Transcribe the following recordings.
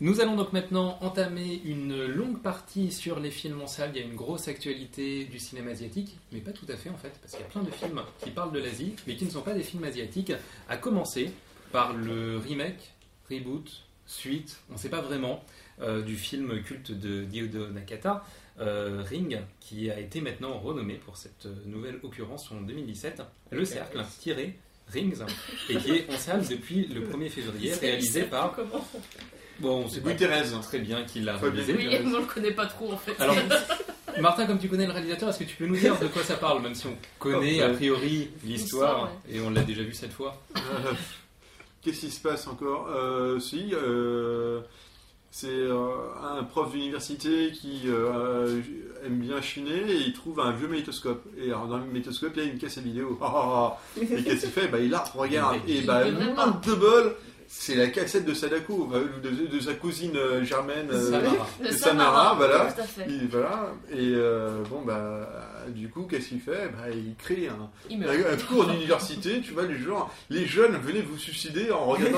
Nous allons donc maintenant entamer une longue partie sur les films en salle. Il y a une grosse actualité du cinéma asiatique, mais pas tout à fait en fait, parce qu'il y a plein de films qui parlent de l'Asie, mais qui ne sont pas des films asiatiques, à commencer par le remake, reboot, suite, on ne sait pas vraiment, du film culte de Hideo Nakata, Ring, qui a été maintenant renommé pour cette nouvelle occurrence en 2017, Le Cercle, tiré Rings, et qui est en salle depuis le 1er février, réalisé par... Bon, on sait pas Thérèse. Très bien qu'il l'a réalisé. Oui, moi je le connais pas trop en fait. Alors, Martin, comme tu connais le réalisateur, est-ce que tu peux nous dire de quoi ça parle, même si on connaît a priori l'histoire, et on l'a déjà vu cette fois. Qu'est-ce qui se passe encore c'est un prof d'université qui aime bien chiner et il trouve un vieux magnétoscope. Et alors, dans le magnétoscope, il y a une cassette vidéo. Et qu'est-ce qu'il fait ? Il la regarde. Et manque de bol, c'est la cassette de Sadako, de sa cousine germaine, Samara. Voilà. Et, voilà. Et du coup, qu'est-ce qu'il fait ? Il crée un cours d'université. Tu vois, les jeunes, venez vous suicider en regardant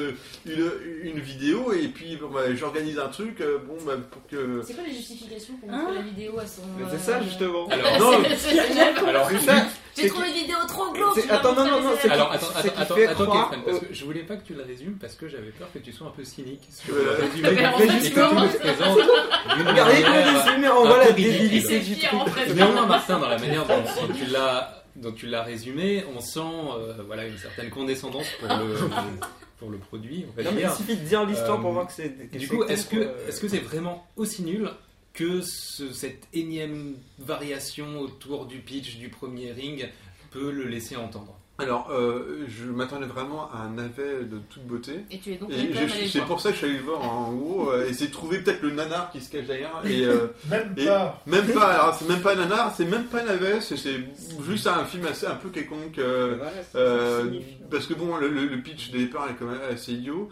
une vidéo. Et puis, j'organise un truc pour que... C'est quoi les justifications pour montrer la vidéo à son... C'est ça, justement. Alors, j'ai trouvé une vidéo trop glauque. Attends, attends, Kefren, parce que je voulais pas que tu le résumes parce que j'avais peur que tu sois un peu cynique sur le résumé et que tu le présentes d'une manière voilà, débilité du truc. Néanmoins, Martin, dans la manière dont tu l'as résumé, on sent une certaine condescendance pour le produit. On va dire. Il suffit de dire l'histoire pour voir que c'est... Du coup, est-ce que c'est vraiment aussi nul que cette énième variation autour du pitch du premier Ring peut le laisser entendre? Alors, je m'attendais vraiment à un navet de toute beauté. Et tu es donc c'est pour ça que je suis allé le voir en gros, essayer de trouver peut-être le nanar qui se cache derrière. Même pas. Alors, c'est même pas un nanar, c'est même pas un navet, c'est juste un film un peu quelconque. Parce que bon, le pitch de départ est quand même assez idiot.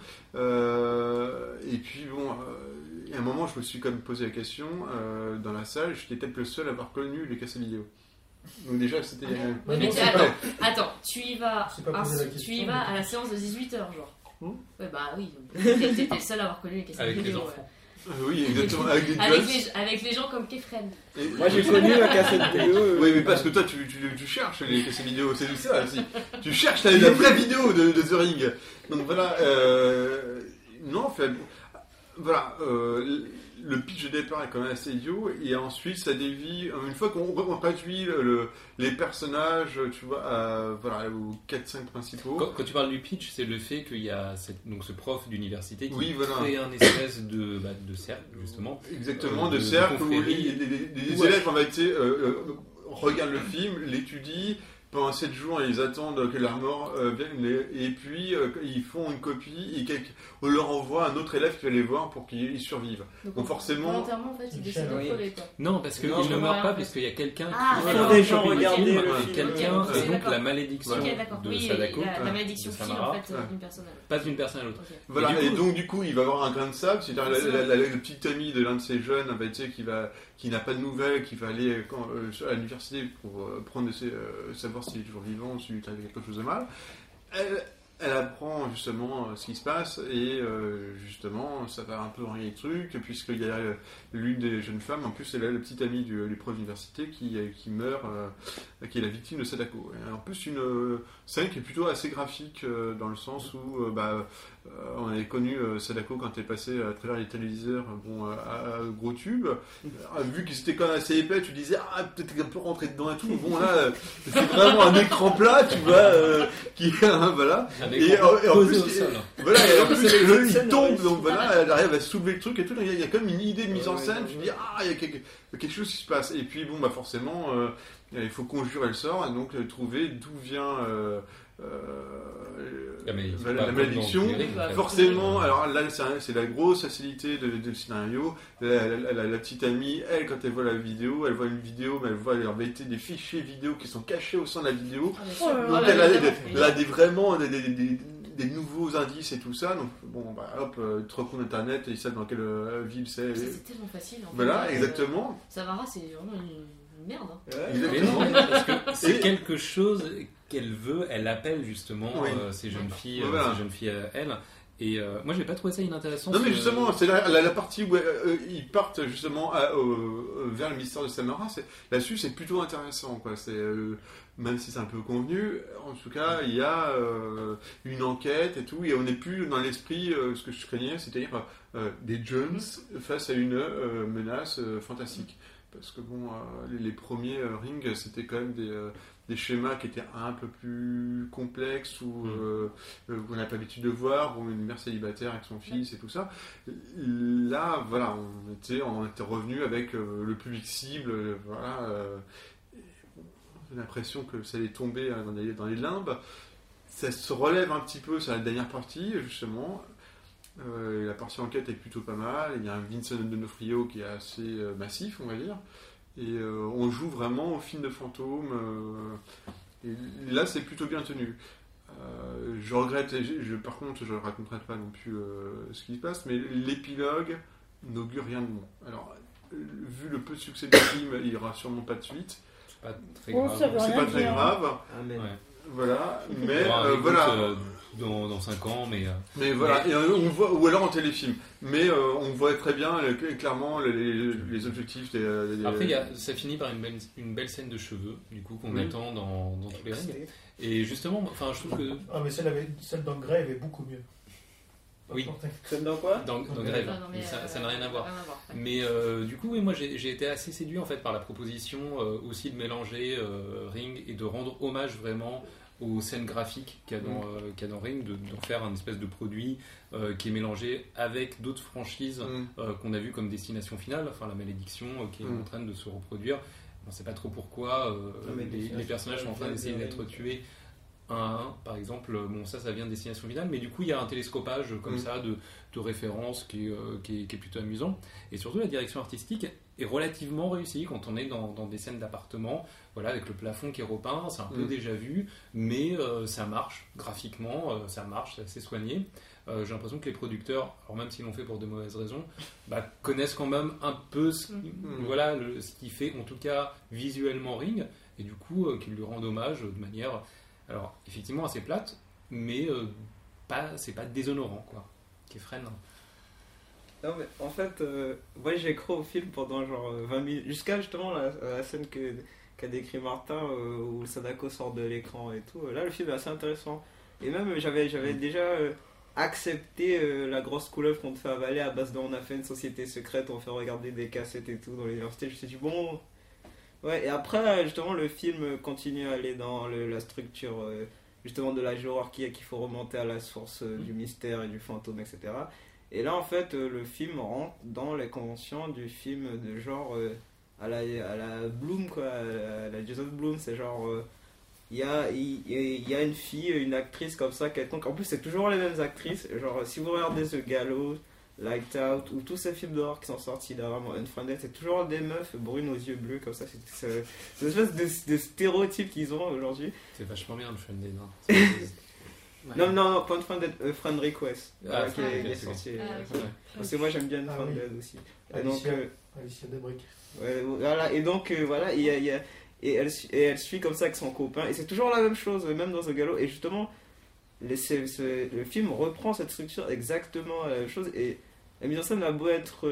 Et puis bon. À un moment, je me suis quand même posé la question dans la salle, j'étais peut-être le seul à avoir connu les cassettes vidéo. Donc déjà, c'était... Mais attends, tu y vas à la séance de 18h, genre. Ouais, oui, t'étais le seul à avoir connu les cassettes vidéo. Avec les enfants. Oui, exactement, avec des avec les gens comme Kefren. Moi, j'ai connu la cassette vidéo. Oui, mais parce que toi, tu cherches les cassettes vidéo, c'est ça aussi. Tu cherches la vraie vidéo de The Ring. Donc voilà, non, en fait... Voilà, le pitch de départ est quand même assez idiot, et ensuite ça dévie, une fois qu'on réduit les personnages, tu vois, aux 4-5 principaux. Quand tu parles du pitch, c'est le fait qu'il y a ce prof d'université qui voilà. crée un espèce de cercle, justement. Exactement, de cercle où les élèves en réalité regardent le film, l'étudient. Pendant 7 jours, ils attendent que l'armor vienne, et puis ils font une copie et on leur envoie un autre élève qui va les voir pour qu'ils survivent. Donc forcément... Volontairement, en fait, ils décident de crever, quoi. Non, parce qu'ils ne meurent pas, parce qu'il y a quelqu'un qui fait regarder quelqu'un, donc la malédiction de Sadako, la malédiction file en fait d'une personne à l'autre. Pas d'une personne à l'autre. Voilà, et donc du coup, il va avoir un grain de sable, c'est-à-dire le petit ami de l'un de ces jeunes, qui n'a pas de nouvelles, qui va aller à l'université pour savoir s'il est toujours vivant, s'il lui arrive quelque chose de mal. Elle apprend justement ce qui se passe et justement ça va un peu enrayer le truc puisqu'il y a l'une des jeunes femmes, en plus c'est la petite amie du prof d'université qui meurt, qui est la victime de Sadako. Et en plus une scène qui est plutôt assez graphique dans le sens où on avait connu Sadako quand elle est passée à travers les téléviseurs à gros tube. Vu qu'ils étaient quand même assez épais, tu disais peut-être qu'elle peut rentrer dedans et tout. Bon là, c'est vraiment un écran plat, tu vois, voilà. Et en plus, il tombe, donc voilà, elle arrive à soulever le truc et tout. Il y a comme une idée de mise en scène. Tu dis il y a quelque chose qui se passe. Et puis bon, forcément, il faut conjurer le sort et donc trouver d'où vient. La malédiction, forcément. Alors là, c'est la grosse facilité de scénario. La petite amie, elle, quand elle voit la vidéo, elle voit une vidéo, mais elle voit en réalité des fichiers vidéo qui sont cachés au sein de la vidéo. Donc elle a vraiment des nouveaux indices et tout ça. Donc bon, hop, tu te rends compte d'internet et ils savent dans quelle ville c'est. C'est tellement facile. Voilà, exactement. Samara, c'est vraiment une merde. Mais non, parce que c'est quelque chose qu'elle veut, elle appelle justement ces jeunes filles, à elle. Et moi, j'ai pas trouvé ça inintéressant. Non, mais justement, c'est la partie où ils partent justement vers le mystère de Samara. Là-dessus, c'est plutôt intéressant, quoi. Même si c'est un peu convenu, en tout cas, il y a une enquête et tout, et on n'est plus dans l'esprit, ce que je craignais, c'est-à-dire des Jones face à une menace fantastique. Parce que bon, les premiers Ring, c'était quand même des schémas qui étaient un peu plus complexes, où on n'a pas l'habitude de voir, où une mère célibataire avec son fils et tout ça. Là, voilà, on était revenu avec le public cible, voilà. J'ai l'impression que ça allait tomber dans les limbes. Ça se relève un petit peu sur la dernière partie, justement. La partie enquête est plutôt pas mal. Il y a un Vincent D'Onofrio qui est assez massif, on va dire. Et on joue vraiment au film de fantôme. Et là, c'est plutôt bien tenu. Je regrette, par contre, je ne raconterai pas non plus ce qui se passe, mais l'épilogue n'augure rien de bon. Alors, vu le peu de succès du film, il n'y aura sûrement pas de suite. C'est pas très grave. C'est pas très grave. Amen. Ouais. Voilà, mais voilà. Dans 5 ans, mais voilà, et on voit, ou alors en téléfilm, mais on voit très bien clairement les objectifs des... Après, ça finit par une belle scène de cheveux, du coup, qu'on attend dans tous les rings. Et justement, enfin, je trouve que... Ah, mais celle dans Grave est beaucoup mieux. Oui. Celle dans quoi? Dans Grave, ça n'a rien à voir. Mais du coup, oui, moi j'ai été assez séduit en fait par la proposition aussi de mélanger Ring et de rendre hommage vraiment aux scènes graphiques qu'il y a dans Ring, d'en faire un espèce de produit qui est mélangé avec d'autres franchises qu'on a vues comme Destination Finale, enfin La Malédiction qui est en train de se reproduire. On ne sait pas trop pourquoi les personnages sont en train d'essayer d'être tués un à un, par exemple. Bon, ça vient de Destination Finale, mais du coup il y a un télescopage comme ça de références qui est plutôt amusant. Et surtout la direction artistique est relativement réussie quand on est dans des scènes d'appartement, voilà, avec le plafond qui est repeint, c'est un peu déjà vu, mais ça marche graphiquement, ça marche, c'est assez soigné. J'ai l'impression que les producteurs, alors même s'ils l'ont fait pour de mauvaises raisons, connaissent quand même un peu ce qui fait en tout cas visuellement Ring, et du coup qu'ils lui rendent hommage de manière, alors effectivement assez plate, mais c'est pas déshonorant, quoi, qui freine. Non, mais en fait, moi j'ai cru au film pendant genre 20 minutes, jusqu'à justement la scène qu'a décrit Martin où Sadako sort de l'écran et tout. Là, le film est assez intéressant. Et même, j'avais déjà accepté la grosse couleuvre qu'on te fait avaler à base de on a fait une société secrète, on fait regarder des cassettes et tout dans l'université. Je me suis dit, bon. Ouais, et après, justement, le film continue à aller dans la structure justement de la hiérarchie qu'il faut remonter à la source du mystère et du fantôme, etc. Et là, en fait, le film rentre dans les conventions du film de genre à la Bloom, quoi, à la Jason Blum. C'est genre, il y a une fille, une actrice comme ça, quelconque. En plus, c'est toujours les mêmes actrices. Genre, si vous regardez The Gallows, Light Out, ou tous ces films d'horreur qui sont sortis dernièrement, Unfriended, c'est toujours des meufs brunes aux yeux bleus, comme ça. C'est une espèce de stéréotype qu'ils ont aujourd'hui. C'est vachement bien, Unfriended, hein. Ouais. Non, pas Unfriended, Friend Request, qui est sorti. Parce que moi j'aime bien Unfriended aussi. Alicia Debrick. Ouais, voilà, et donc voilà, et elle suit comme ça avec son copain, et c'est toujours la même chose, même dans The Gallows, et justement, le film reprend cette structure exactement la même chose, et la mise en scène a beau être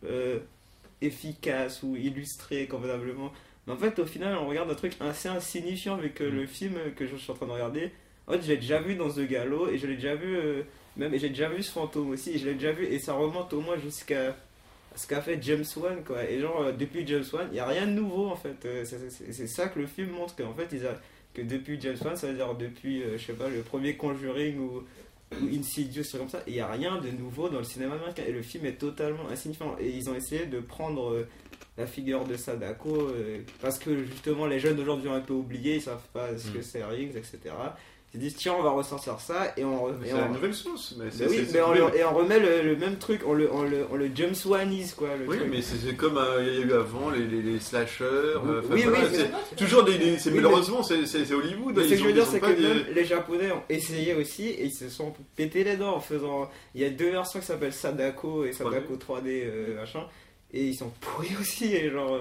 efficace ou illustrée convenablement, mais en fait, au final, on regarde un truc assez insignifiant avec le film que je suis en train de regarder. En fait, je l'ai déjà vu dans The Gallows et je l'ai déjà vu et j'ai déjà vu ce fantôme aussi, et je l'ai déjà vu, et ça remonte au moins jusqu'à ce qu'a fait James Wan, quoi. Et genre depuis James Wan, il y a rien de nouveau en fait. C'est ça que le film montre, qu'en fait que depuis James Wan, ça veut dire depuis je sais pas, le premier Conjuring ou Insidious, comme ça, il y a rien de nouveau dans le cinéma américain, et le film est totalement insignifiant, et ils ont essayé de prendre la figure de Sadako parce que justement les jeunes d'aujourd'hui ont un peu oublié, ils savent pas ce que c'est Rings, etc. Ils disent tiens, on va ressortir ça, et on c'est la nouvelle sauce, mais on remet le même truc, on le James Wanise, quoi, le oui truc. Mais c'est comme il y a eu avant les slashers, oui, c'est toujours mais malheureusement c'est Hollywood, ce que je veux dire, c'est que même les Japonais ont essayé aussi, et ils se sont pété les dents en faisant, il y a 2 versions qui s'appellent Sadako et Sadako 3D machin, et ils sont pourris aussi, et genre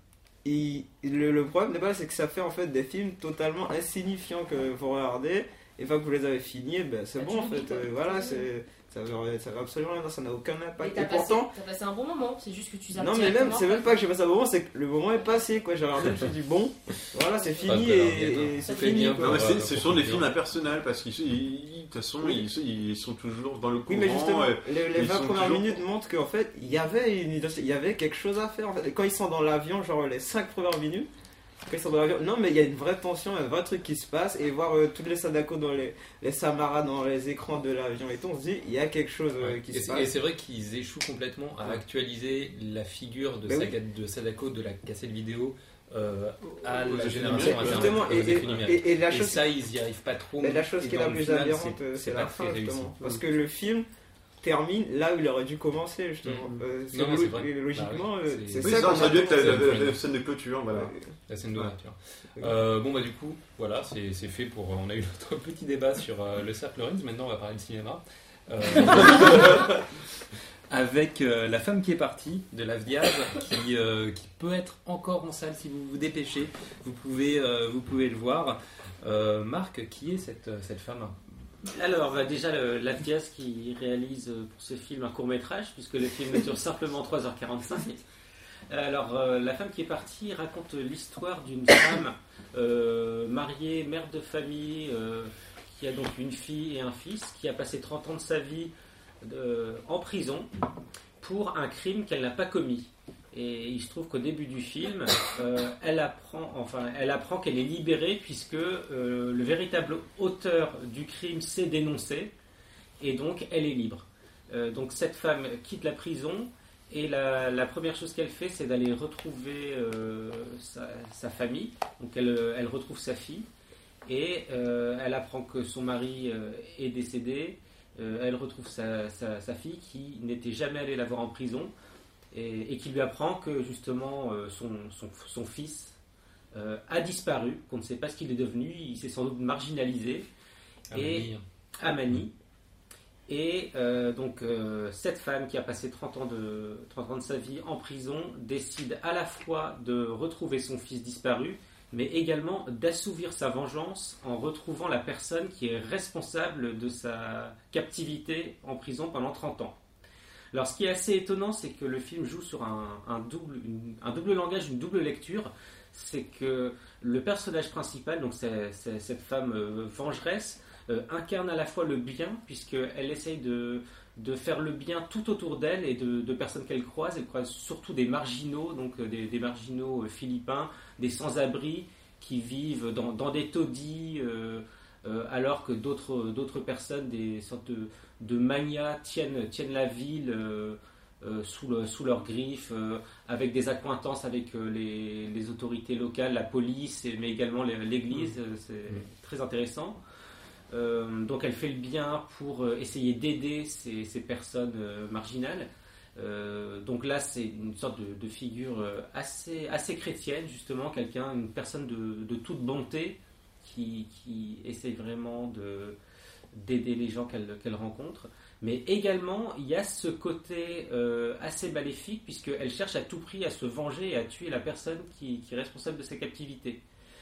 le problème n'est pas, c'est que ça fait en fait des films totalement insignifiants que vous regardez, Et une fois que vous les avez finis, c'est bon en fait. Voilà, ça veut absolument rien, ça n'a aucun impact. Et pourtant, t'as passé un bon moment, c'est juste que tu zappes. Non, mais même, c'est même pas que j'ai passé un bon moment, c'est que le moment est passé, quoi. J'ai regardé, je me suis dit, bon, voilà, c'est fini et c'est fini. C'est sur des films impersonnels parce qu'ils, de toute façon, ils sont toujours dans le courant. Oui, mais justement, les 20 premières minutes montrent qu'en fait, il y avait quelque chose à faire. En fait. Quand ils sont dans l'avion, genre les 5 premières minutes, non, mais il y a une vraie tension, un vrai truc qui se passe, et voir toutes les Sadako dans les Samara dans les écrans de l'avion et tout, on se dit il y a quelque chose qui se passe. Et c'est vrai qu'ils échouent complètement à actualiser la figure de Sadako de la cassette vidéo à la génération internet. Et la chose, ça, ils n'y arrivent pas trop. Mais la chose qui est la plus aberrante, c'est la fin, justement. Parce que le film termine là où il aurait dû commencer, justement. Logiquement, c'est ça. Ça doit être la scène de clôture, voilà. La scène d'ouverture. Du coup, voilà, c'est fait pour. On a eu notre petit débat sur le cercle Lorenz. Maintenant, on va parler de cinéma. Avec La femme qui est partie de Lavdiaz, qui peut être encore en salle si vous vous dépêchez. Vous pouvez le voir. Marc, qui est cette femme ? Alors, déjà, Lavdiaz qui réalise pour ce film un court-métrage, puisque le film dure simplement 3h45. Alors, La femme qui est partie raconte l'histoire d'une femme mariée, mère de famille, qui a donc une fille et un fils, qui a passé 30 ans de sa vie en prison pour un crime qu'elle n'a pas commis. Et il se trouve qu'au début du film, elle apprend qu'elle est libérée puisque le véritable auteur du crime s'est dénoncé et donc elle est libre. Donc cette femme quitte la prison et la première chose qu'elle fait, c'est d'aller retrouver sa famille. Donc elle retrouve sa fille et elle apprend que son mari est décédé. Elle retrouve sa fille qui n'était jamais allée la voir en prison. Et qui lui apprend que justement son fils a disparu, qu'on ne sait pas ce qu'il est devenu, il s'est sans doute marginalisé à Manille. Et donc cette femme qui a passé 30 ans de sa vie en prison décide à la fois de retrouver son fils disparu, mais également d'assouvir sa vengeance en retrouvant la personne qui est responsable de sa captivité en prison pendant 30 ans. Alors, ce qui est assez étonnant, c'est que le film joue sur un double langage, une double lecture. C'est que le personnage principal, donc cette femme vengeresse, incarne à la fois le bien, puisqu'elle essaye de faire le bien tout autour d'elle et de personnes qu'elle croise. Elle croise surtout des marginaux, donc des marginaux philippins, des sans-abri qui vivent dans des taudis, alors que d'autres personnes, des sortes de manias tiennent la ville sous leurs griffes, avec des accointances avec les autorités locales, la police, mais également l'église. C'est très intéressant. Donc elle fait le bien pour essayer d'aider ces personnes marginales. Donc là, c'est une sorte de figure assez chrétienne, justement, une personne de toute bonté qui essaye vraiment d'aider les gens qu'elle rencontre. Mais également, il y a ce côté assez maléfique, puisqu'elle cherche à tout prix à se venger et à tuer la personne qui est responsable de sa captivité.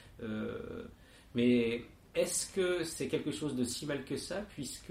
Mais est-ce que c'est quelque chose de si mal que ça, puisque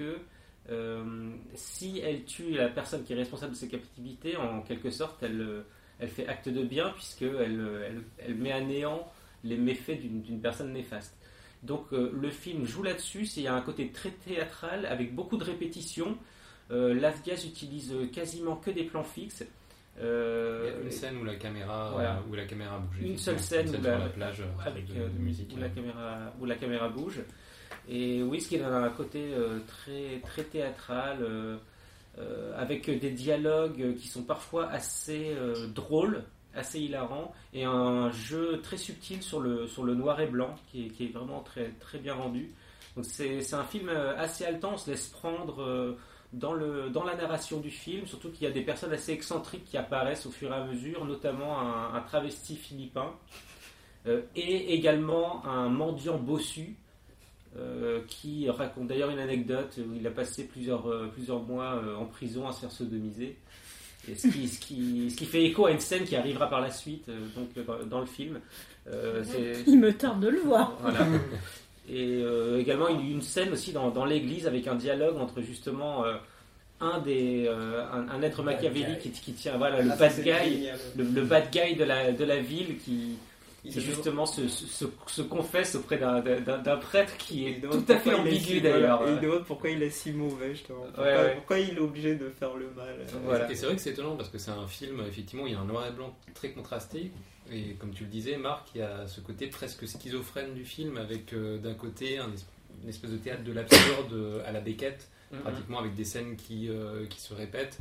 si elle tue la personne qui est responsable de sa captivité, en quelque sorte, elle fait acte de bien, puisqu'elle met à néant les méfaits d'une personne néfaste. Donc le film joue là-dessus, il y a un côté très théâtral, avec beaucoup de répétitions. Lavdiaz utilise quasiment que des plans fixes. Il y a une scène où la caméra bouge. Une seule scène sur la plage avec de musique. Où la caméra bouge. Et oui, ce qui a un côté très, très théâtral, avec des dialogues qui sont parfois assez drôles, assez hilarants, et un jeu très subtil sur le noir et blanc qui est vraiment très, très bien rendu. Donc c'est un film assez haletant, on se laisse prendre dans la narration du film, surtout qu'il y a des personnes assez excentriques qui apparaissent au fur et à mesure, notamment un travesti philippin et également un mendiant bossu qui raconte d'ailleurs une anecdote où il a passé plusieurs mois en prison à se faire sodomiser. Et ce qui fait écho à une scène qui arrivera par la suite dans le film. Il me tarde de le voir. Voilà. Et également une scène aussi dans l'église avec un dialogue entre justement un être machiavélique qui tient le bad guy de la ville qui justement se confesse auprès d'un prêtre qui est tout à fait ambigu d'ailleurs. Il demande pourquoi il est si mauvais justement. Pourquoi il est obligé de faire le mal. Voilà. Et c'est vrai que c'est étonnant parce que c'est un film, effectivement, il y a un noir et blanc très contrasté. Et comme tu le disais, Marc, il y a ce côté presque schizophrène du film avec d'un côté une espèce de théâtre de l'absurde à la Beckett, pratiquement avec des scènes qui se répètent.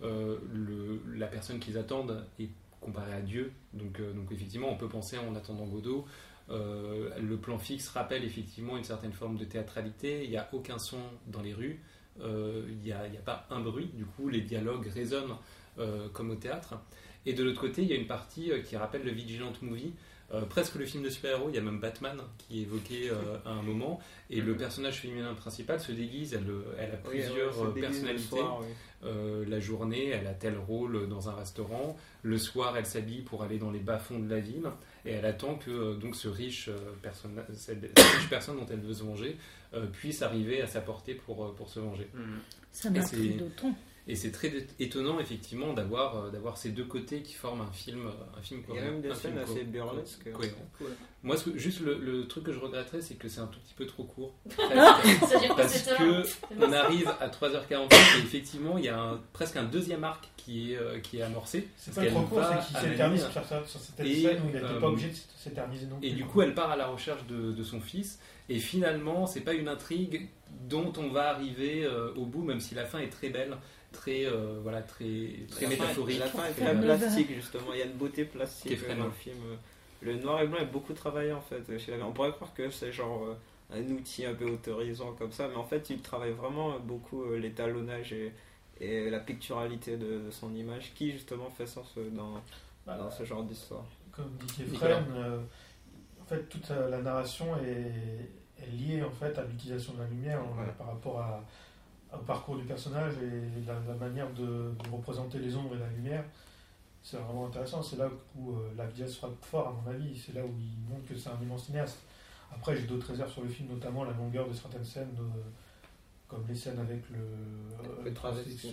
La personne qu'ils attendent est comparée à Dieu, donc effectivement on peut penser en attendant Godot. Le plan fixe rappelle effectivement une certaine forme de théâtralité, il n'y a aucun son dans les rues, il n'y a pas un bruit, du coup les dialogues résonnent comme au théâtre. Et de l'autre côté il y a une partie qui rappelle le Vigilant Movie, presque le film de super-héros. Il y a même Batman qui est évoqué à un moment, et le personnage féminin principal se déguise, elle a plusieurs personnalités. Soir, la journée elle a tel rôle dans un restaurant, le soir elle s'habille pour aller dans les bas-fonds de la ville, et elle attend que donc cette riche personne dont elle veut se venger puisse arriver à sa portée pour se venger. Ça m'a pris d'autant. Et c'est très étonnant effectivement d'avoir ces deux côtés qui forment un film cohérent. Il y a même des scènes assez burlesques. Cool. Moi, juste le truc que je regretterais, c'est que c'est un tout petit peu trop court. Parce qu'on arrive à 3h45 et effectivement, il y a presque un deuxième arc qui est amorcé. C'est pas trop court, c'est qu'il s'éternise sur cette scène où il n'était pas obligé de s'éterniser non plus. Et du coup, elle part à la recherche de son fils. Et finalement, c'est pas une intrigue dont on va arriver au bout, même si la fin est très belle. Très métaphorique. La fin est très plastique justement, il y a une beauté plastique dans le film. Le noir et blanc est beaucoup travaillé en fait. On pourrait croire que c'est genre un outil un peu autorisant comme ça, mais en fait il travaille vraiment beaucoup l'étalonnage et la picturalité de son image qui justement fait sens dans ce genre d'histoire. Comme dit Kefren, en fait toute la narration est liée en fait à l'utilisation de la lumière par rapport au parcours du personnage et la manière de représenter les ombres et la lumière. C'est vraiment intéressant. C'est là où Lavdiaz frappe fort, à mon avis. C'est là où il montre que c'est un immense cinéaste. Après, j'ai d'autres réserves sur le film, notamment la longueur de certaines scènes, comme les scènes avec le travesti.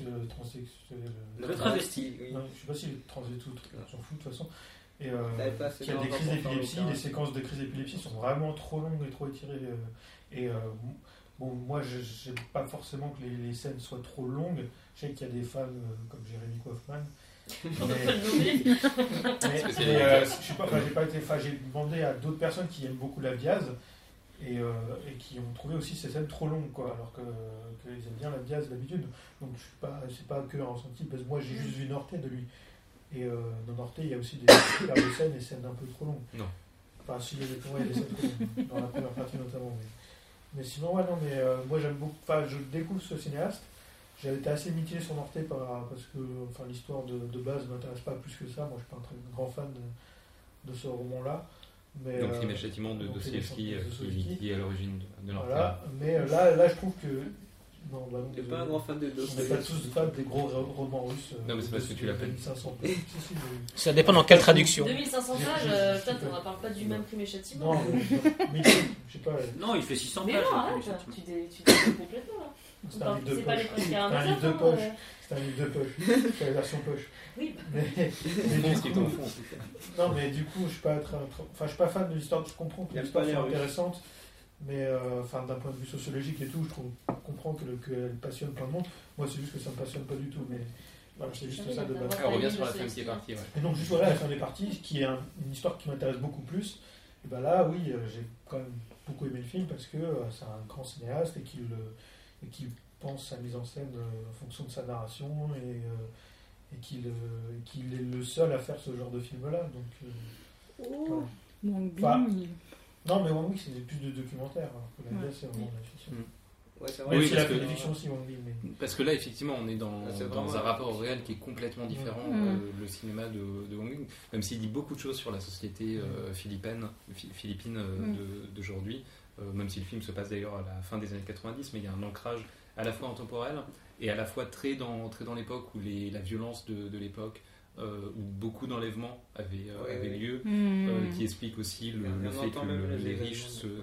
Le travesti, oui. Non, je ne sais pas si le travesti, on s'en fout de toute façon. Et qui a des crises d'épilepsie. Les séquences de crises d'épilepsie sont vraiment trop longues et trop étirées. Bon, moi, je n'aime pas forcément que les scènes soient trop longues. Je sais qu'il y a des fans comme Jérémy Kaufman. J'ai demandé à d'autres personnes qui aiment beaucoup Lavdiaz et qui ont trouvé aussi ces scènes trop longues, quoi, alors qu'ils aiment bien Lavdiaz d'habitude. Donc, c'est pas que un ressenti, parce que moi, j'ai juste vu Norté de lui. Et dans Norté, il y a aussi des scènes et scènes un peu trop longues. Non. Enfin, si, il y a des scènes trop longues, dans la première partie notamment. Mais sinon, moi j'aime beaucoup. Enfin, je découvre ce cinéaste. J'avais été assez mitigé sur Norté parce que l'histoire de base ne m'intéresse pas plus que ça. Moi, je suis pas un très grand fan de ce roman-là. Mais, donc, Crime et Châtiment de Dostoïevski qui est à l'origine de Norté. Voilà. Mais là, je trouve que. Non, tu n'es pas un grand fan de Dostoïevski. On n'est pas tous fans des gros romans russes. Non, mais c'est parce que tu l'appelles. 2500 pages. Ça dépend dans quelle traduction. 2500 pages, peut-être on ne parle pas du même Crime et Châtiment. Non, mais je sais pas. Non, il fait 600 pages. Mais non, arrête, tu déconnes complètement là. C'est un livre de poche. C'est un livre de poche. C'est un livre de poche. C'est la version poche. Oui. Mais du coup, non, mais du coup, je suis pas fan de l'histoire. Je comprends que l'histoire soit intéressante, mais d'un point de vue sociologique et tout, je comprends qu'elle passionne plein de monde. Moi, c'est juste que ça me passionne pas du tout. Mais voilà, c'est juste ça de base. On revient sur la fin qui est partie. Et donc, juste voilà, la fin des parties, qui est une histoire qui m'intéresse beaucoup plus. Et ben là, oui, j'ai quand même beaucoup aimé le film parce que c'est un grand cinéaste et qu'il pense sa mise en scène en fonction de sa narration et qu'il est le seul à faire ce genre de film-là. Donc, Wang Bing. Non, mais Wang Bing, c'est plus de documentaire. Alors que la c'est vraiment de la fiction. Ouais, c'est vrai. Oui, c'est la fiction aussi, Wang Bing. Mais... Parce que là, effectivement, on est dans un rapport au réel qui est complètement différent. Le cinéma de Wang Bing, même s'il dit beaucoup de choses sur la société philippine d'aujourd'hui, même si le film se passe d'ailleurs à la fin des années 90, mais il y a un ancrage à la fois intemporel et à la fois très dans l'époque où la violence de l'époque, où beaucoup d'enlèvements avaient lieu, qui explique aussi le fait que les riches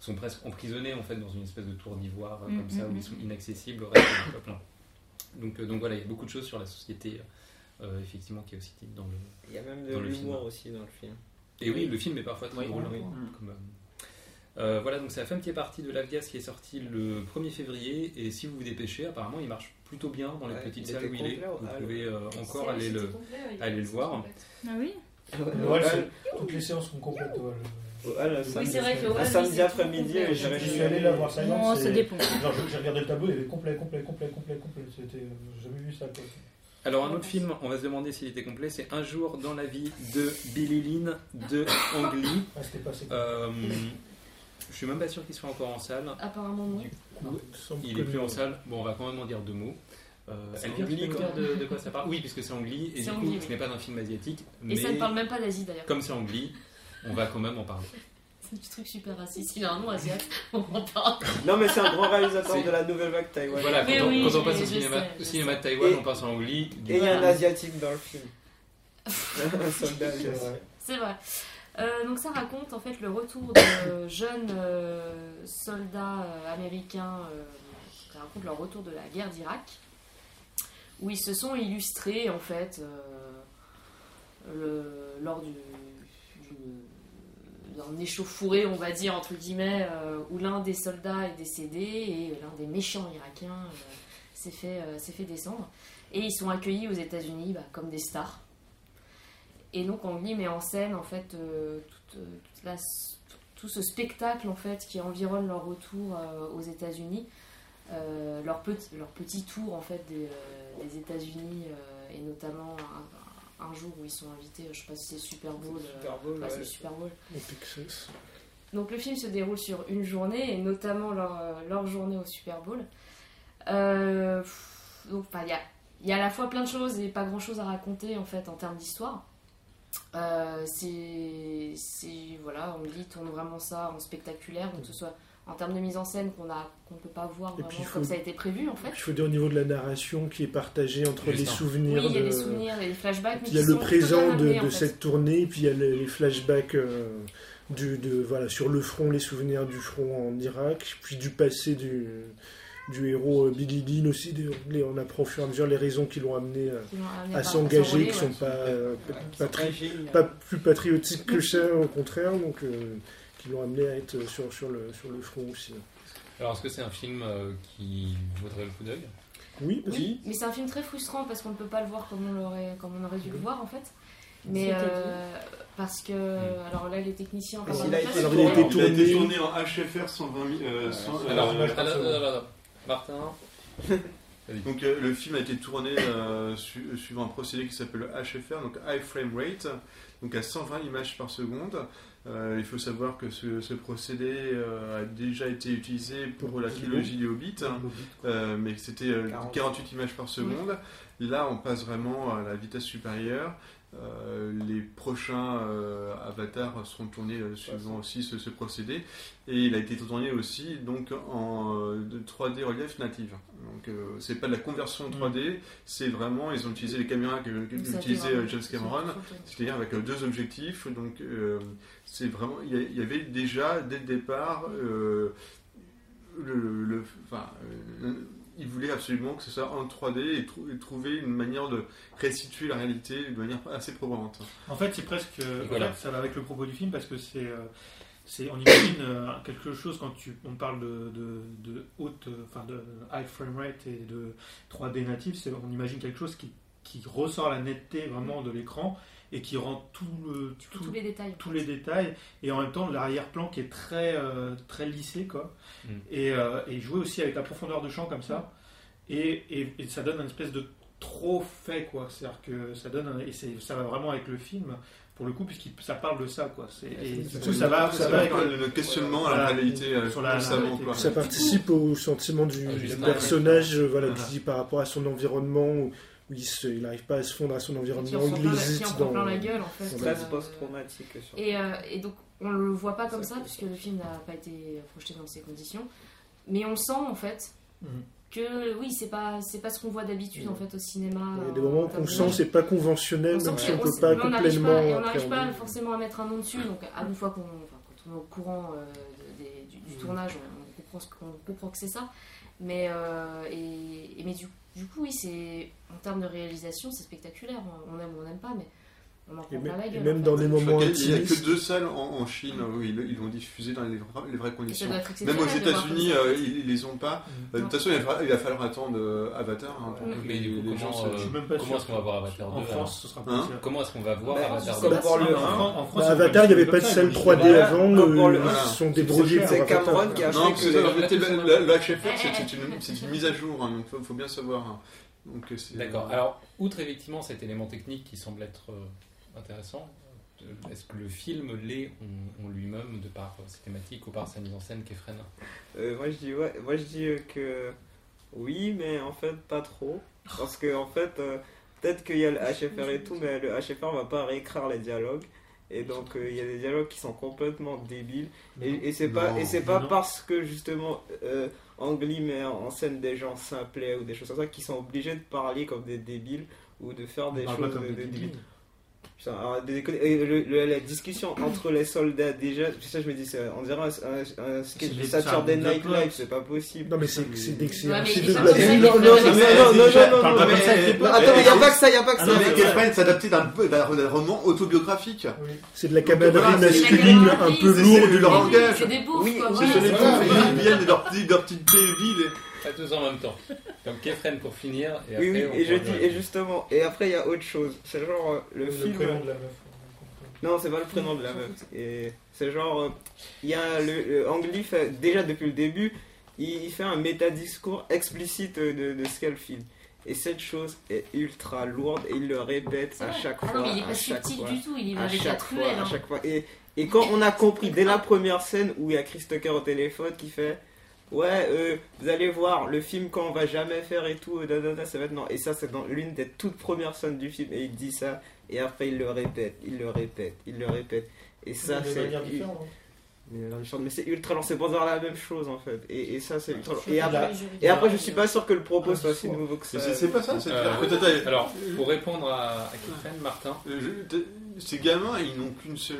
sont presque emprisonnés en fait dans une espèce de tour d'ivoire comme ça où ils sont inaccessibles au reste du peuple. Donc voilà, il y a beaucoup de choses sur la société effectivement qui est aussi dite dans le. Il y a même de l'humour aussi dans le film. Et oui, le film est parfois très drôle. Voilà, donc c'est La femme qui est partie de Lavgas qui est sorti le 1er février et si vous vous dépêchez, apparemment il marche plutôt bien dans les petites salles où il est. Vous pouvez encore aller le voir. Ah oui. Toutes les séances sont complètes. Oui, c'est vrai que un samedi après-midi, je suis allé la voir ça. Non, ça dépend. J'ai regardé le tableau, il y avait complet. C'était, j'ai jamais vu ça. Quoi. Alors un autre film, on va se demander s'il était complet, c'est Un jour dans la vie de Billie Lynn de Ang Lee. C'était passé. Je suis même pas sûr qu'il soit encore en salle. Apparemment non. Du coup, il est plus en salle. Bon, on va quand même en dire 2 mots. Elvire, tu peux nous dire de quoi ça parle? Oui, puisque c'est Ang Lee, et du coup, ce n'est pas un film asiatique. Et ça ne parle même pas d'Asie d'ailleurs. Comme c'est Ang Lee, on va quand même en parler. C'est du truc super raciste. Il a un nom asiatique, on en parle. Non, mais c'est un grand réalisateur de la nouvelle vague Taïwan. Voilà, quand on passe au cinéma de Taïwan, on passe en Ang Lee. Et il y a un asiatique dans le film. Un soldat asiatique. C'est vrai. Donc ça raconte en fait le retour de jeunes soldats américains. Ça raconte leur retour de la guerre d'Irak, où ils se sont illustrés en fait lors d'un échauffouré, on va dire entre guillemets, où l'un des soldats est décédé et l'un des méchants irakiens s'est fait descendre, et ils sont accueillis aux États-Unis comme des stars. Et donc Ang Lee met en scène en fait tout ce spectacle en fait qui environne leur retour aux États-Unis, leur petit tour en fait des États-Unis, et notamment un jour où ils sont invités, je sais pas si c'est Super Bowl. C'est Super Bowl. Donc le film se déroule sur une journée et notamment leur journée au Super Bowl. Donc il y a à la fois plein de choses et pas grand chose à raconter en fait en termes d'histoire. Voilà, Ang Lee tourne vraiment ça en spectaculaire, donc que ce soit en termes de mise en scène qu'on ne peut pas voir vraiment comme ça a été prévu en fait. Il faut dire au niveau de la narration qui est partagée entre les souvenirs. Oui, il y a des souvenirs et des flashbacks. Il y a le présent de cette tournée, puis il y a les flashbacks sur le front, les souvenirs du front en Irak, puis du passé du héros Billie Lynn aussi. On apprend au fur et à mesure les raisons qui l'ont amené à s'engager, qui ne sont pas plus patriotiques que ça, au contraire, donc qui l'ont amené à être sur le front aussi. Alors est-ce que c'est un film qui vaudrait le coup d'œil? Oui, mais c'est un film très frustrant parce qu'on ne peut pas le voir comme on aurait dû le voir en fait. Mais parce que alors là les techniciens il a été tourné en HFR 120 alors Martin. Donc le film a été tourné suivant un procédé qui s'appelle le HFR, donc High Frame Rate, donc à 120 images par seconde. Il faut savoir que ce procédé a déjà été utilisé pour la trilogie des Hobbits, mais c'était 48 images par seconde. Là, on passe vraiment à la vitesse supérieure. Les prochains avatars seront tournés suivant aussi ce procédé, et il a été tourné aussi donc en 3D relief native. Donc c'est pas de la conversion 3D, c'est vraiment ils ont utilisé les caméras qu'utilisait James Cameron, c'est-à-dire avec 2 objectifs. Donc c'est vraiment il y avait déjà dès le départ il voulait absolument que ce soit en 3D et trouver une manière de restituer la réalité de manière assez probante. En fait, c'est presque ça va avec le propos du film parce que on imagine quelque chose quand on parle de haute, de high frame rate et de 3D native, on imagine quelque chose qui ressort la netteté vraiment de l'écran et qui rend tous les détails, et en même temps l'arrière-plan qui est très très lissé quoi. Et jouer aussi avec la profondeur de champ comme ça, et ça donne une espèce de trop fait quoi. C'est-à-dire que ça donne ça va vraiment avec le film pour le coup, puisque ça parle de ça quoi. Ça va avec le questionnement à la réalité quoi. Ça participe au sentiment du personnage qui dit par rapport à son environnement. Il n'arrive pas à se fondre à son environnement, il hésite dans plein la gueule en fait. Stress post-traumatique. Et donc on le voit pas comme ça puisque le film n'a pas été projeté dans ces conditions, mais on sent en fait que oui c'est pas ce qu'on voit d'habitude en fait au cinéma. Il y a des moments qu'on sent c'est pas conventionnel, même si on peut pas complètement. On n'arrive pas forcément à mettre un nom dessus, donc à une fois quand on est au courant du tournage, on comprend que c'est ça. Mais du coup, oui, en termes de réalisation, c'est spectaculaire. On aime ou on n'aime pas, mais on en prend plein la gueule. Et même dans les moments il n'y a que intimistes. 2 salles en Chine où ils vont diffuser dans les vraies conditions. Ça doit être Même aux exceptionnel de voir États-Unis, comme ça. ils les ont pas. De toute façon, il va falloir attendre Avatar. Pour que Mais du coup, les gens comment est-ce qu'on va voir Avatar 2 En France, ce sera Hein possible. Comment est-ce qu'on va voir Avatar comme 2 pour le En France, Avatar, il n'y avait pas de salle 3D avant, comme pour le- ils voilà. se sont débrouillés pour C'est Avatar. Cameron qui a Non, fait parce que que les- le HFR, c'est une mise à jour, donc il faut bien savoir. Donc, D'accord. Alors, outre effectivement cet élément technique qui semble être intéressant, est-ce que le film l'est en lui-même de par ses thématiques ou par sa mise en scène qu'effrène? Moi je dis que oui, mais en fait pas trop. Parce que en fait, peut-être qu'il y a le HFR et tout, mais le HFR va pas réécrire les dialogues. Et donc il y a des dialogues qui sont complètement débiles. Et c'est pas parce que justement Ang Lee met en scène des gens simplets ou des choses comme ça qui sont obligés de parler comme des débiles ou de faire des choses de débiles. Putain, alors, la discussion entre les soldats déjà, ça je me dis, on dirait un sketch de Saturday Night Live, c'est pas possible. Non, mais c'est d'excellent. Ouais, mais C'est il de est pas la- comme ça, Non, il non, est non, pas non, comme non, ça. non, Attends, il y a pas que ça, il y a pas que ça. Mais Kefren, c'est adapté d'un roman autobiographique. c'est de la camaraderie Voilà, c'est masculine la un peu c'est lourde. de leur langage. C'est des beaufs, Oui, quoi. Ce voilà, sont les c'est pauvres, ça. ils viennent de leur petite ville. Pas tous en même temps. Donc Kefren pour finir. Et Oui, après, oui, on et je pourra dis, dire- et justement, et après il y a autre chose. C'est genre le Le film. prénom de la meuf. Non, c'est pas le prénom de la meuf. Et c'est genre, il y a le Ang Lee fait, déjà depuis le début, il fait un métadiscours explicite de ce qu'est le film. Et cette chose est ultra lourde et il le répète à chaque Ah fois. non, mais il est à pas chaque subtil fois, du tout, il y va à avec la chaque truelle. fois, à chaque fois. Et quand on a compris dès la première scène où il y a Chris Tucker au téléphone qui fait ouais, vous allez voir le film qu'on va jamais faire et tout, c'est maintenant. Et ça, c'est dans l'une des toutes premières scènes du film. Et il dit ça, et après il le répète, il le répète, il le répète. Et ça, De c'est. manière différente. Mais c'est ultra lent, c'est pour dire la même chose en fait. Et ça, c'est ultra lent. Je suis pas Et après, je suis pas sûr que le propos soit si nouveau que ça. C'est pas ça, Alors, pour répondre à Kefren, Martin. Ces gamins, ils n'ont qu'une seule,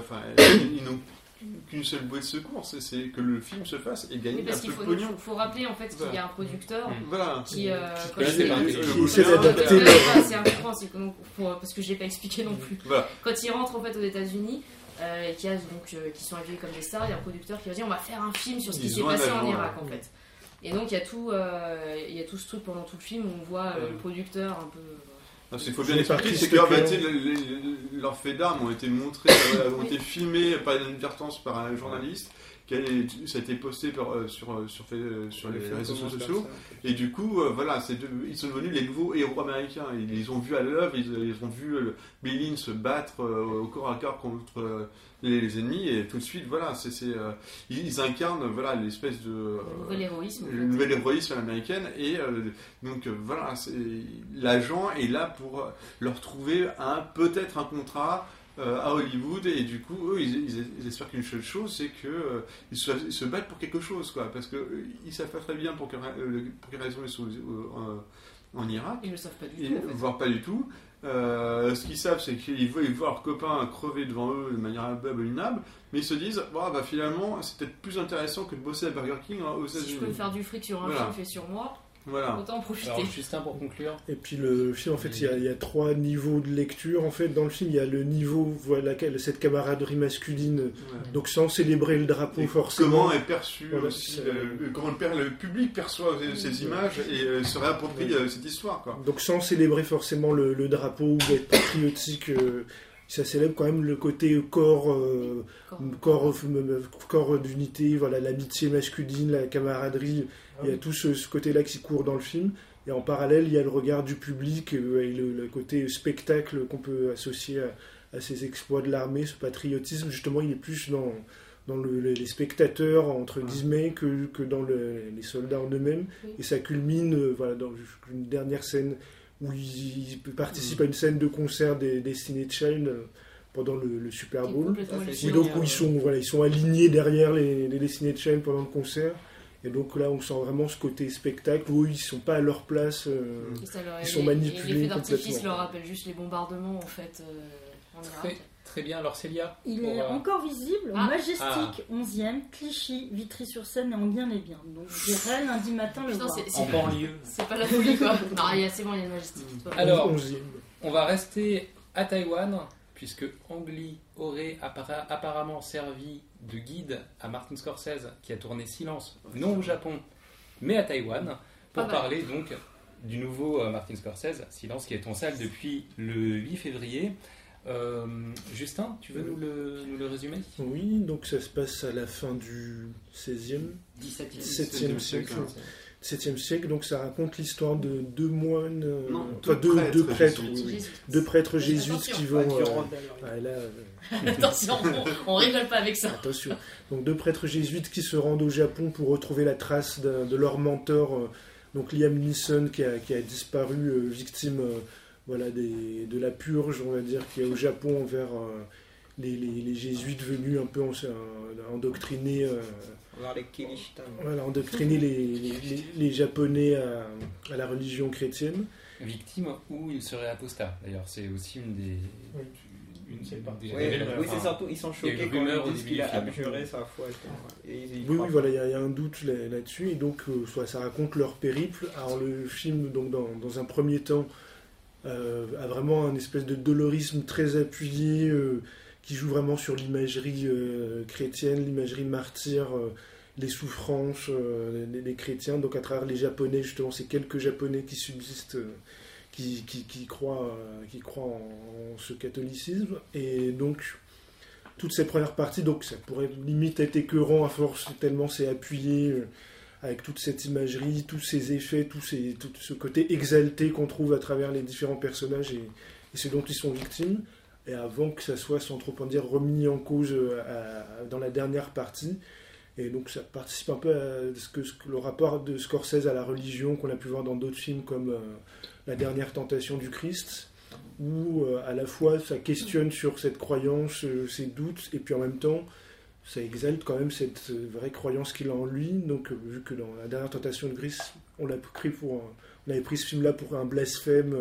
ils n'ont qu'une seule bouée de secours, c'est que le film se fasse et gagner Oui, parce un qu'il peu de pognon. faut rappeler en fait qu'il y a un producteur Voilà. qui. Qui essaie d'adapter le- C'est important, c'est que donc, parce que je l'ai pas expliqué non plus. Voilà. Quand il rentre en fait aux États-Unis, et qui sont habillés comme des stars, il y a un producteur qui va dire on va faire un film sur ce qui Ils s'est ont un passé en agent, Irak ouais. en fait. Et donc il y a tout ce truc pendant tout le film où on voit le producteur un peu. Il faut bien J'ai expliquer, pas c'est pris que leurs faits d'armes ont été montrés, ont été filmés par inadvertance par un journaliste. Ça a été posté sur les réseaux sociaux. Et du coup, voilà, ils sont devenus les nouveaux héros américains. Ils les ont vus à l'œuvre, ils ont vu Billings se battre au corps à corps contre les ennemis. Et tout de suite, voilà, ils incarnent voilà, l'espèce de Nouvel héroïsme. le nouvel héroïsme à l'américaine. Et donc, voilà, l'agent est là pour leur trouver peut-être un contrat à Hollywood, et du coup eux ils espèrent qu'une seule chose, c'est que ils se battent pour quelque chose, quoi, parce que ils savent pas très bien pour quelle raison ils sont en Irak, Ils ne le savent pas du et, tout. En fait. voire pas du tout. Ce qu'ils savent, c'est qu'ils voient leurs copains crever devant eux de manière abominable, mais ils se disent bah, finalement c'est peut-être plus intéressant que de bosser à Burger King aux Si je États-Unis. peux me faire du fric sur un Voilà. film fait sur moi, Voilà. autant en profiter. Alors, Justin, pour conclure. Et puis le film, en fait, il y a 3 niveaux de lecture. En fait, dans le film, il y a le niveau, voilà, cette camaraderie masculine, Ouais. donc sans célébrer le drapeau Et forcément. comment est perçu Voilà, aussi, c'est- comment le public perçoit ces images et se réapproprie cette histoire, quoi. Donc sans célébrer forcément le drapeau ou être patriotique, ça célèbre quand même le côté corps d'unité, voilà, l'amitié masculine, la camaraderie. Il y a tout ce côté-là qui court dans le film. Et en parallèle, il y a le regard du public et le côté spectacle qu'on peut associer à ces exploits de l'armée, ce patriotisme. Justement, il est plus dans les spectateurs, entre guillemets, que dans les soldats en eux-mêmes. Oui. Et ça culmine voilà, dans une dernière scène où il participe à une scène de concert des Destiny's Child pendant le Super Qui est Bowl. complètement Ça, c'est Et hallucinant. donc où ils sont alignés derrière les Destiny's Child pendant le concert. Et donc là, on sent vraiment ce côté spectacle où eux, ils sont pas à leur place. Et ça leur- Ils sont et manipulés l'effet d'artifice complètement. leur rappelle juste les bombardements en fait. en Irak. Très bien, alors Célia. Il est encore visible au Ah. Majestic 11e, Clichy, Vitry-sur-Seine et Enghien-les-Bains. Donc j'irai lundi matin le Putain, voir. En banlieue. C'est pas la folie quoi. Non, c'est bon, il y a le Majestic. Alors, 11e. on va rester à Taïwan, puisque Ang Lee aurait apparemment servi de guide à Martin Scorsese, qui a tourné Silence, non au Japon, mais à Taïwan, pour Pas mal. parler donc du nouveau Martin Scorsese, Silence, qui est en salle depuis le 8 février. Justin, tu veux nous le résumer? Oui, donc ça se passe à la fin du 16e, 17e siècle. 7e siècle, donc ça raconte l'histoire de deux moines, deux prêtres, deux prêtres jésuites qui vont. Attention, on rigole pas avec ça. Attention. Donc deux prêtres jésuites qui se rendent au Japon pour retrouver la trace de leur mentor, donc Liam Neeson, qui a disparu, victime de la purge, on va dire, qui est au Japon envers les jésuites venus un peu endoctriner. Endoctriner les Japonais à la religion chrétienne. Victime ou il serait apostat. D'ailleurs, c'est aussi une des. Oui, c'est surtout, ils sont choqués quand ils disent qu'il a abjuré sa foi. Voilà, il y a un doute là-dessus, et donc ça raconte leur périple. Alors le film, donc dans un premier temps, a vraiment un espèce de dolorisme très appuyé, qui joue vraiment sur l'imagerie chrétienne, l'imagerie martyre, les souffrances des chrétiens, donc à travers les Japonais, justement, ces quelques Japonais qui subsistent, qui croient en ce catholicisme. Et donc, toute cette première partie, donc ça pourrait limite être écœurant à force, tellement c'est appuyé avec toute cette imagerie, tous ces effets, tout ce côté exalté qu'on trouve à travers les différents personnages et ce dont ils sont victimes. Et avant que ça soit, sans trop en dire, remis en cause dans la dernière partie. Et donc ça participe un peu à le rapport de Scorsese à la religion qu'on a pu voir dans d'autres films comme La dernière tentation du Christ, où à la fois ça questionne sur cette croyance, ses doutes, et puis en même temps ça exalte quand même cette vraie croyance qu'il a en lui. Donc vu que dans La dernière tentation du Christ, on avait pris ce film-là pour un blasphème,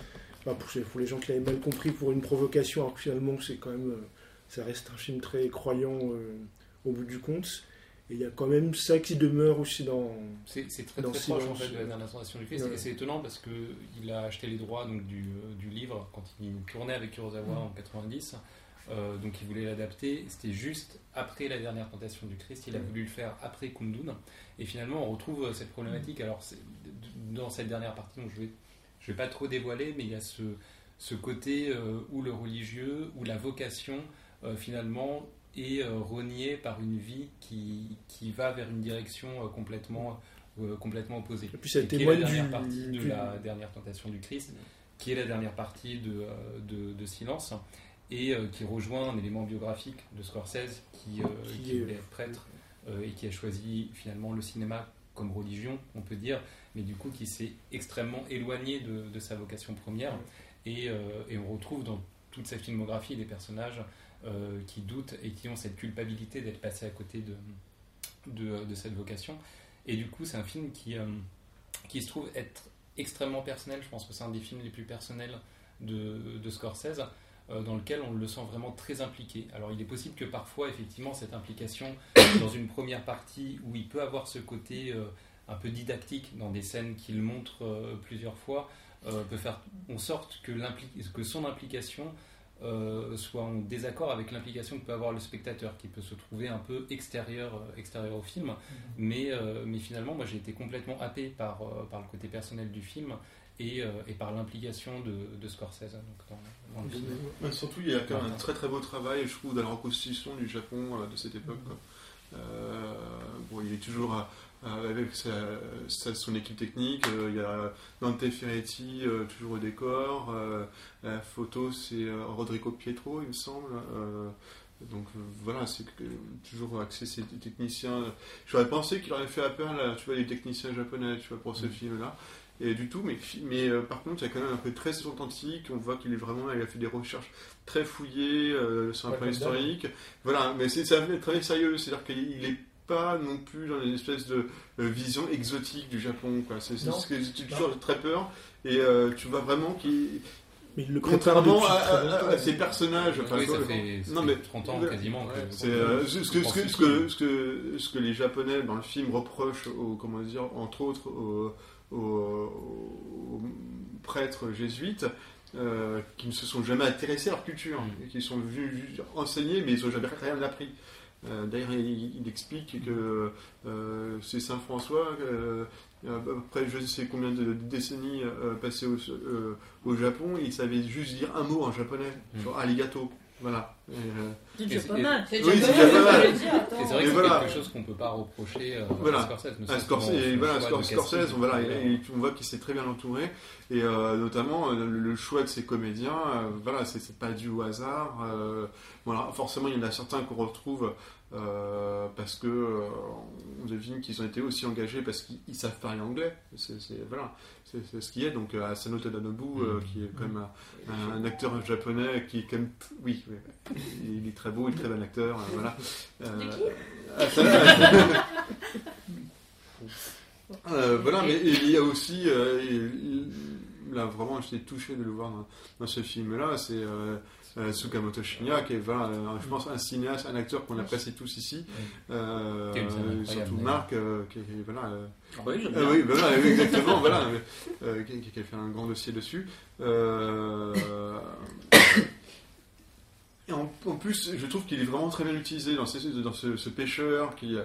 pour les gens qui l'avaient mal compris, pour une provocation, alors que finalement c'est quand même, ça reste un film très croyant au bout du compte. Et il y a quand même ça qui demeure aussi dans. C'est très proche en fait de La dernière tentation du Christ. Et c'est étonnant parce qu'il a acheté les droits donc, du livre quand il tournait avec Kurosawa en 90. Donc il voulait l'adapter. C'était juste après La dernière tentation du Christ. Il a voulu le faire après Kundun. Et finalement on retrouve cette problématique. Alors dans cette dernière partie, donc je vais pas trop dévoiler, mais il y a ce côté où le religieux, où la vocation finalement est renié par une vie qui va vers une direction complètement opposée. Et puis ça qui est la dernière partie de La dernière tentation du Christ, qui est la dernière partie de Silence, et qui rejoint un élément biographique de Scorsese qui voulait être prêtre et qui a choisi finalement le cinéma comme religion, on peut dire, mais du coup qui s'est extrêmement éloigné de sa vocation première. Et on retrouve dans toute sa filmographie des personnages qui doutent et qui ont cette culpabilité d'être passés à côté de cette vocation. Et du coup, c'est un film qui se trouve être extrêmement personnel. Je pense que c'est un des films les plus personnels de Scorsese, dans lequel on le sent vraiment très impliqué. Alors, il est possible que parfois, effectivement, cette implication, dans une première partie où il peut avoir ce côté un peu didactique dans des scènes qu'il montre plusieurs fois, peut faire en sorte que son implication soit en désaccord avec l'implication que peut avoir le spectateur, qui peut se trouver un peu extérieur au film. Mais finalement, moi j'ai été complètement happé par le côté personnel du film et par l'implication de Scorsese dans le film. Surtout, il y a quand même un très très beau travail, je trouve, dans la reconstitution du Japon de cette époque. Il est toujours avec son équipe technique. Il y a Dante Ferretti toujours au décor. La photo, c'est Rodrigo Pietro, il me semble. Donc voilà, c'est toujours axé ces techniciens. J'aurais pensé qu'il aurait fait appel à les techniciens japonais pour ce film-là. Et du tout, mais par contre, il y a quand même un peu très authentique. On voit qu'il a fait des recherches très fouillées sur un plan historique. Voilà, mais c'est un travail sérieux, c'est-à-dire qu'il n'est pas non plus dans une espèce de vision exotique du Japon, quoi. C'est toujours très peur. Et tu vois vraiment Mais il le prépare contrairement depuis très à longtemps. ces personnages. Enfin, Oui, ça fait non, mais 30 ans quasiment. ouais, que- c'est ce que les Japonais dans le film reprochent entre autres aux prêtres jésuites qui ne se sont jamais intéressés à leur culture, et qui sont venus enseigner mais ils n'ont jamais rien appris. D'ailleurs, il explique que c'est Saint François, après je ne sais combien de décennies passées au Japon, il savait juste dire un mot en japonais, genre arigato. Voilà. C'est déjà Et- pas mal. C'est Oui, déjà c'est pas déjà mal, pas mal. j'allais dire, attends. Et c'est vrai Et que c'est voilà. quelque chose qu'on ne peut pas reprocher Voilà. à Scorsese. ne À serait-ce Scorsese, que dans son voilà, choix de Scorsese, casting. voilà, et on voit qu'il s'est très bien entouré, et notamment le choix de ses comédiens, voilà, c'est pas dû au hasard. Voilà, forcément, il y en a certains qu'on retrouve parce que on devine qu'ils ont été aussi engagés parce qu'ils savent parler anglais. Voilà, c'est ce qui est. Donc Asano Tadanobu, qui est quand même un acteur japonais qui est quand même, oui, il est très beau, il est très bon acteur. Voilà. Voilà, mais il y a aussi, là vraiment j'étais touché de le voir dans ce film-là, c'est Tsukamoto Shinya, qui est, voilà, je pense, un cinéaste, un acteur qu'on apprécie tous ici, surtout Marc, qui est, voilà, Oui, j'aime bien. oui, voilà, exactement, voilà, qui a fait un grand dossier dessus. Et en plus, je trouve qu'il est vraiment très bien utilisé dans ce pêcheur qui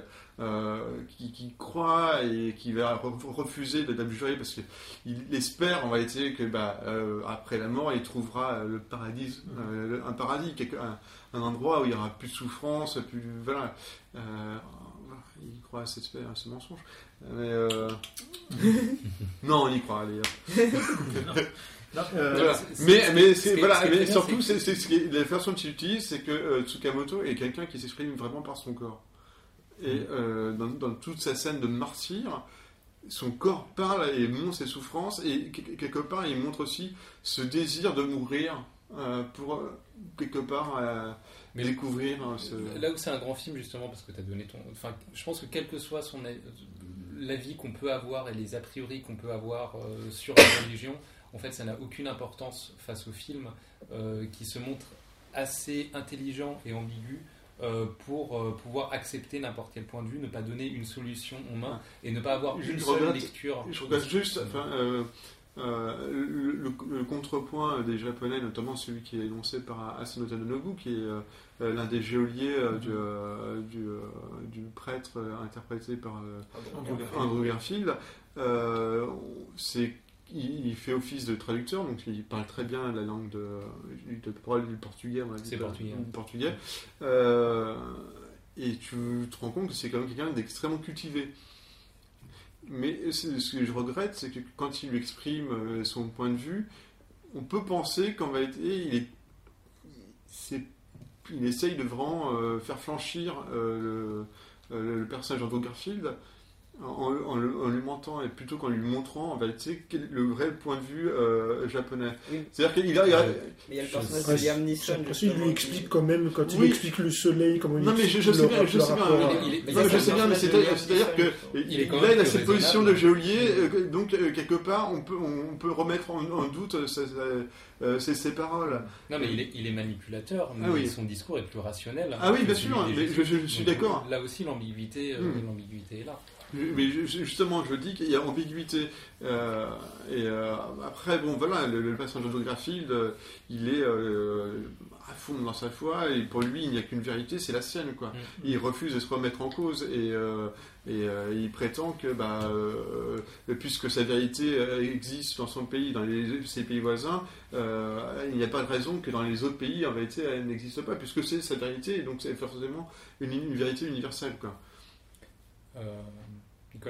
croit et qui va refuser d'abjurer parce qu'il espère en réalité que après la mort, il trouvera le paradis, un paradis, un endroit où il n'y aura plus de souffrance, plus voilà. Il croit à ce mensonge. Mais non, on y croit. Allez. Voilà. Mais c'est voilà, mais surtout c'est la façon qu'il utilise, c'est que Tsukamoto est quelqu'un qui s'exprime vraiment par son corps. Et dans toute sa scène de martyr, son corps parle et montre ses souffrances, et quelque part il montre aussi ce désir de mourir pour quelque part Mais découvrir là où c'est un grand film, justement, parce que tu as donné ton... Enfin, je pense que quel que soit l'avis qu'on peut avoir et les a priori qu'on peut avoir sur la religion, en fait, ça n'a aucune importance face au film qui se montre assez intelligent et ambigu pour pouvoir accepter n'importe quel point de vue, ne pas donner une solution en main et ne pas avoir une seule lecture. Je regarde juste le contrepoint des Japonais, notamment celui qui est énoncé par Asano Tadanobu, qui est l'un des geôliers du prêtre interprété par Andrew Garfield. Il fait office de traducteur, donc il parle très bien la langue du portugais. C'est portugais. Et tu te rends compte que c'est quand même quelqu'un d'extrêmement cultivé. Mais ce que je regrette, c'est que quand il lui exprime son point de vue, on peut penser qu'en réalité, il essaye de vraiment faire flanchir le personnage d'Andrew Garfield en lui mentant, et plutôt qu'en lui montrant en réalité le vrai point de vue japonais. Oui. C'est-à-dire qu'il Mais il y a le personnage de Liam Neeson. Il lui explique quand même, quand il explique le soleil, comment il non mais je sais bien, je sais bien, mais c'est-à-dire que là il a cette position de geôlier, donc quelque part on peut remettre en doute ses paroles. Non mais il est manipulateur, mais son discours est plus rationnel. Ah oui, bien sûr, mais je suis d'accord. Là aussi l'ambiguïté est là. Mais justement, je dis qu'il y a ambiguïté. Après, bon, voilà, le personnage d'Andrew Garfield, il est à fond dans sa foi, et pour lui, il n'y a qu'une vérité, c'est la sienne, quoi. Il refuse de se remettre en cause, et il prétend que, puisque sa vérité existe dans son pays, dans ses pays voisins, il n'y a pas de raison que dans les autres pays, en vérité, elle n'existe pas, puisque c'est sa vérité, et donc c'est forcément une vérité universelle, quoi. Nicolas ?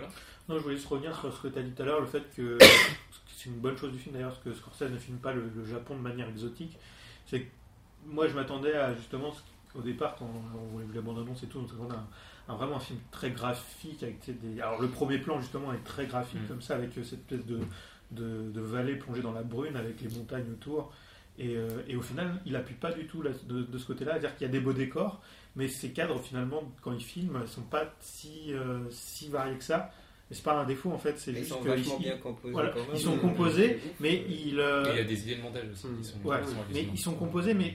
Non, je voulais juste revenir sur ce que tu as dit tout à l'heure, le fait que c'est une bonne chose du film d'ailleurs, parce que Scorsese ne filme pas le Japon de manière exotique. C'est que moi je m'attendais à justement, au départ, quand on voulait la bande-annonce et tout, on a vraiment un film très graphique. Alors le premier plan justement est très graphique, comme ça, avec cette espèce de vallée plongée dans la brune, avec les montagnes autour. Et au final, il appuie pas du tout de ce côté-là, c'est-à-dire qu'il y a des beaux décors, mais ces cadres, finalement, quand ils filment, ne sont pas si variés que ça. Mais c'est pas un défaut en fait, c'est Ils juste sont que vachement bien composés. voilà, quand même. ils sont composés, mais Il y a des idées de montage aussi. ouais, mais ils sont composés, mais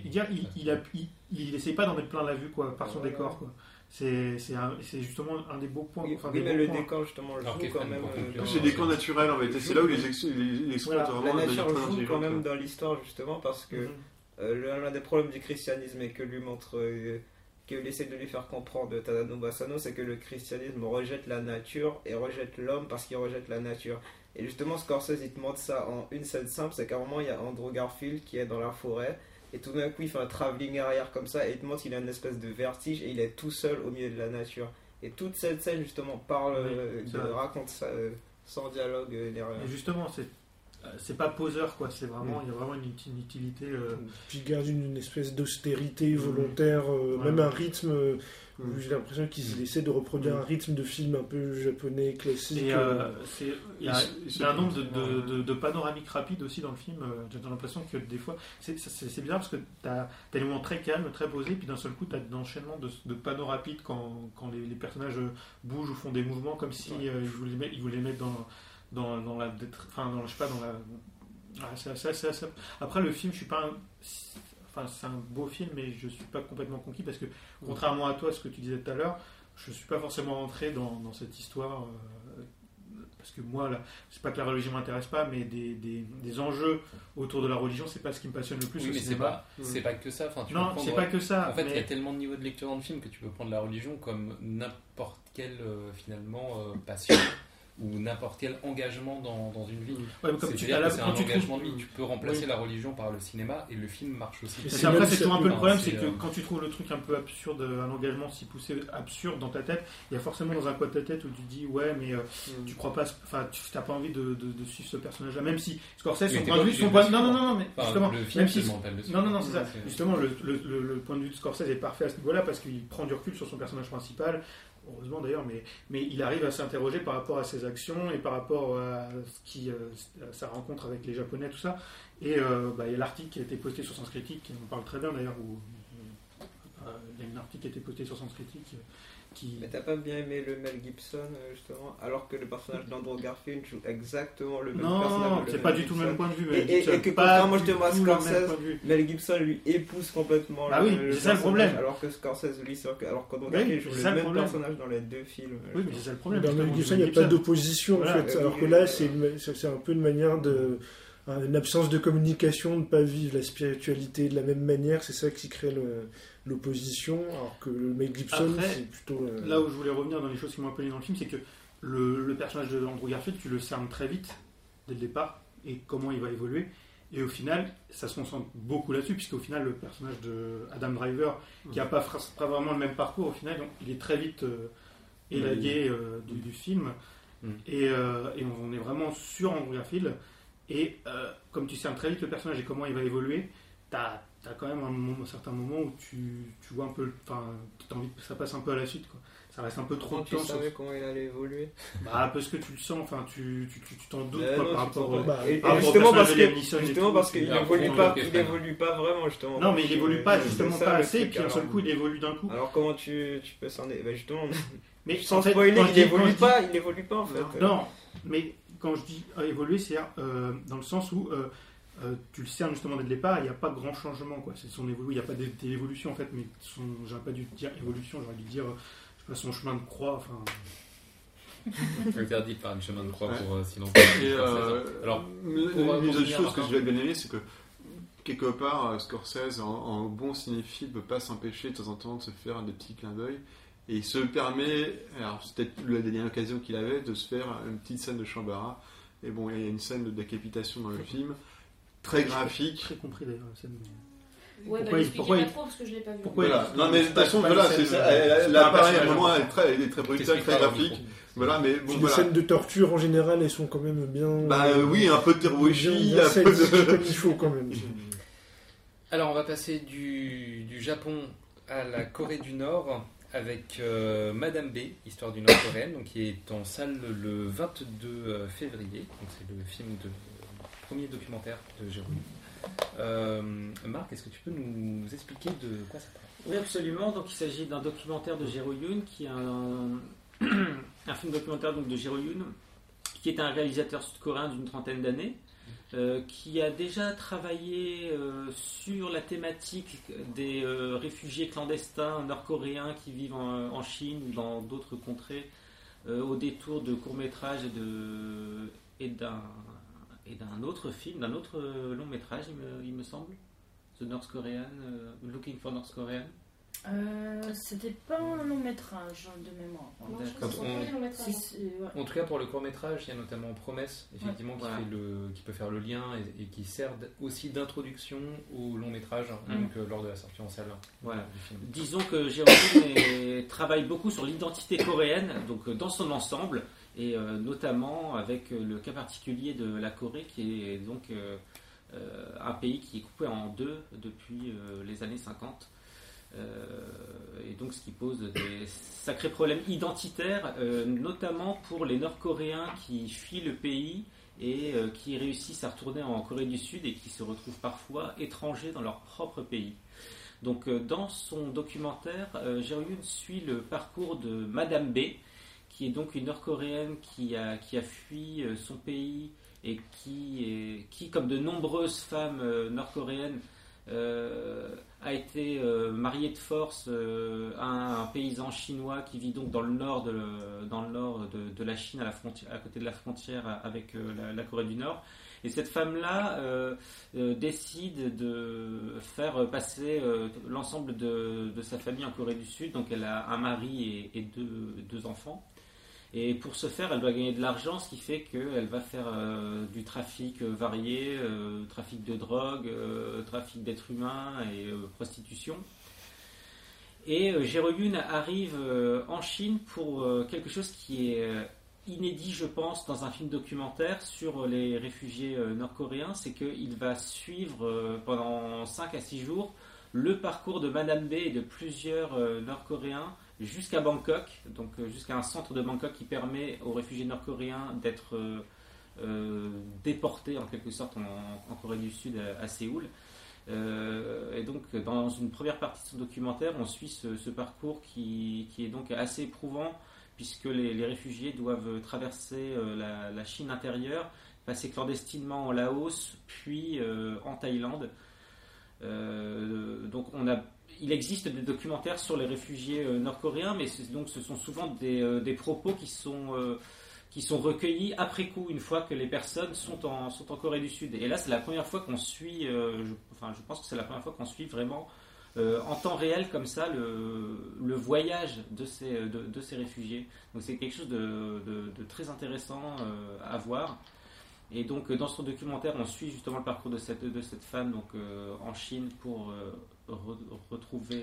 il essaye pas d'en mettre plein la vue quoi, par son décor quoi. C'est justement un des beaux points. Enfin, Oui, des mais bons le points. décor justement Alors, joue quand même. C'est des décors naturels en fait. C'est là où les exploitent Voilà, vraiment La de manière nature très joue intelligente. quand même dans l'histoire justement parce que l'un des problèmes du christianisme et que lui montre, qu'il essaie de lui faire comprendre Tadano Bassano, c'est que le christianisme rejette la nature et rejette l'homme parce qu'il rejette la nature. Et justement, Scorsese il te montre ça en une scène simple, c'est qu'à un moment il y a Andrew Garfield qui est dans la forêt et tout d'un coup il fait un travelling arrière comme ça et il te montre qu'il a une espèce de vertige et il est tout seul au milieu de la nature. Et toute cette scène justement raconte ça sans dialogue derrière. Et justement, c'est pas poseur quoi, c'est vraiment il y a vraiment une utilité. Puis il garde une espèce d'austérité volontaire, même un rythme. Où j'ai l'impression qu'ils essaient de reproduire un rythme de film un peu japonais classique. Et il y a un nombre de panoramiques rapides aussi dans le film. J'ai l'impression que des fois, c'est bizarre parce que t'as des moments très calmes, très posés, puis d'un seul coup t'as un enchaînement de panneaux rapides quand les personnages bougent ou font des mouvements comme si ils voulaient mettre dans la, enfin dans, je sais pas, dans la. Après le film, je suis pas Enfin, c'est un beau film, mais je suis pas complètement conquis parce que, contrairement à toi, ce que tu disais tout à l'heure, je suis pas forcément rentré dans cette histoire parce que moi, là, c'est pas que la religion m'intéresse pas, mais des enjeux autour de la religion, c'est pas ce qui me passionne le plus. Oui, mais c'est pas que ça. Enfin, non, c'est pas que ça. En fait, il y a tellement de niveaux de lecture dans le film que tu peux prendre la religion comme n'importe quelle finalement passion. Ou n'importe quel engagement dans une vie. Ouais, comme c'est un engagement de vie. Tu peux remplacer la religion par le cinéma et le film marche aussi. Après, c'est toujours un peu le problème, c'est que quand tu trouves le truc un peu absurde, un engagement si poussé, absurde dans ta tête, il y a forcément dans un coin de ta tête où tu dis ouais, mais tu crois pas, enfin, tu n'as pas envie de suivre ce personnage-là, même si Scorsese, son point de vue, non, mais justement, même si non, c'est ça. Justement, le point de vue de Scorsese est parfait à ce niveau-là parce qu'il prend du recul sur son personnage principal. Heureusement d'ailleurs, mais il arrive à s'interroger par rapport à ses actions et par rapport à sa rencontre avec les Japonais, tout ça. Et il y a l'article qui a été posté sur Sens Critique, qui en parle très bien d'ailleurs, où il y a un article qui a été posté sur Sens Critique Mais t'as pas bien aimé le Mel Gibson, justement, alors que le personnage d'Andrew Garfield joue exactement le même personnage. Non, c'est pas du tout le même point de vue. Et que contrairement justement à Scorsese, Mel Gibson lui épouse complètement le c'est ça le problème. Alors que Scorsese, lui, alors qu'Andrew Garfield joue le même personnage dans les deux films. Oui, mais c'est ça le problème. Dans Mel Gibson, il n'y a pas d'opposition en fait. Alors que là, c'est un peu une manière de. Une absence de communication, de ne pas vivre la spiritualité de la même manière, c'est ça qui crée l'opposition, alors que le Mel Gibson, après, c'est plutôt... Là où je voulais revenir dans les choses qui m'ont appelé dans le film, c'est que le personnage de Andrew Garfield, tu le cernes très vite, dès le départ, et comment il va évoluer, et au final, ça se concentre beaucoup là-dessus, puisqu'au final, le personnage de Adam Driver, qui n'a pas vraiment le même parcours, au final, il est très vite élagué du film, et on est vraiment sur Andrew Garfield. Et comme tu cernes très vite le personnage et comment il va évoluer, t'as quand même un certain moment où tu vois un peu, enfin, t'as envie que ça passe un peu à la suite, quoi. Ça reste un peu trop de temps. Tu savais comment il allait évoluer? Parce que tu le sens, enfin, tu t'en doutes par rapport justement parce qu'il évolue pas vraiment, justement. Non, mais il évolue pas justement pas assez, et puis d'un seul coup il évolue d'un coup. Alors comment tu peux s'en justement. Mais sans spoiler, il évolue pas en fait. Non, mais quand je dis évoluer, c'est dans le sens où tu le cernes justement dès le départ, il n'y a pas grand changement, quoi. C'est son évolution, il n'y a pas d'évolution en fait, mais j'aurais pas dû dire évolution, j'aurais dû dire je sais pas, son chemin de croix, enfin. Interdit de faire un chemin de croix pour silence. Alors, une autre chose que j'ai bien aimé, c'est que quelque part, Scorsese, en bon cinéphile, ne peut pas s'empêcher de temps en temps de se faire des petits clins d'œil. Et il se permet, alors c'est peut-être la dernière occasion qu'il avait, de se faire une petite scène de Shambhala. Et bon, il y a une scène de décapitation dans le film, très graphique. Très compris d'ailleurs la scène. Ouais, pourquoi pas trop parce que je l'ai pas vu. Voilà. Non, mais de toute façon, voilà, c'est ça. Elle apparaît à un moment, elle est très brutale, très graphique. Voilà, mais bon, les scènes de torture en général, elles sont quand même bien. Oui, un peu de terrorisme, un peu de. Comme il faut quand même. Alors, on va passer du Japon à la Corée du Nord. Avec Madame B, histoire d'une Nord-Coréenne, donc qui est en salle le 22 février. Donc c'est le film le premier documentaire de Jérôme. Marc, est-ce que tu peux nous expliquer de quoi ça parle? Oui, absolument. Donc il s'agit d'un documentaire de Jero Yoon qui est un film documentaire donc, de Jero Yoon, qui est un réalisateur sud-coréen d'une trentaine d'années, qui a déjà travaillé sur la thématique des réfugiés clandestins nord-coréens qui vivent en Chine ou dans d'autres contrées, au détour de courts-métrages et d'un autre film, d'un autre long-métrage, il me semble, The North Korean, Looking for North Korean. C'était pas un long métrage de mémoire. En tout cas, pour le court métrage, il y a notamment Promesse, effectivement, qui peut faire le lien et qui sert aussi d'introduction au long métrage, donc lors de la sortie en salle. Voilà. Disons que Jérôme travaille beaucoup sur l'identité coréenne, donc dans son ensemble, et notamment avec le cas particulier de la Corée, qui est donc un pays qui est coupé en deux depuis les années 50. Et donc ce qui pose des sacrés problèmes identitaires, notamment pour les Nord-Coréens qui fuient le pays et qui réussissent à retourner en Corée du Sud et qui se retrouvent parfois étrangers dans leur propre pays. Donc dans son documentaire, Jero Yoon suit le parcours de Madame B, qui est donc une Nord-Coréenne qui a fui son pays et qui, comme de nombreuses femmes nord-coréennes, a été mariée de force à un paysan chinois qui vit donc dans le nord de la Chine, à côté de la frontière avec la Corée du Nord. Et cette femme-là décide de faire passer l'ensemble de sa famille en Corée du Sud. Donc elle a un mari et deux enfants. Et pour ce faire, elle doit gagner de l'argent, ce qui fait qu'elle va faire du trafic varié, trafic de drogue, trafic d'êtres humains et prostitution. Et Jero Yoon arrive en Chine pour quelque chose qui est inédit, je pense, dans un film documentaire sur les réfugiés nord-coréens, c'est qu'il va suivre pendant 5 à 6 jours le parcours de Madame B et de plusieurs Nord-Coréens jusqu'à Bangkok, donc jusqu'à un centre de Bangkok qui permet aux réfugiés nord-coréens d'être déportés en quelque sorte en Corée du Sud à Séoul. Et donc dans une première partie de son documentaire, on suit ce parcours qui est donc assez éprouvant, puisque les réfugiés doivent traverser la Chine intérieure, passer clandestinement en Laos, puis en Thaïlande. Donc il existe des documentaires sur les réfugiés nord-coréens, mais ce sont souvent des propos qui sont recueillis après coup, une fois que les personnes sont en Corée du Sud. Et là, c'est la première fois qu'on suit, je pense que c'est la première fois qu'on suit vraiment en temps réel comme ça le voyage de ces réfugiés. Donc c'est quelque chose de très intéressant à voir. Et donc dans ce documentaire, on suit justement le parcours de cette femme donc en Chine pour retrouver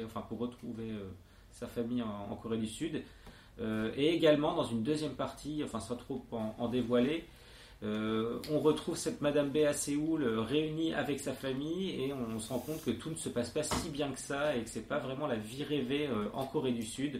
sa famille en Corée du Sud. Et également dans une deuxième partie, sans trop en dévoiler, on retrouve cette Madame B à Séoul réunie avec sa famille, et on se rend compte que tout ne se passe pas si bien que ça et que c'est pas vraiment la vie rêvée en Corée du Sud.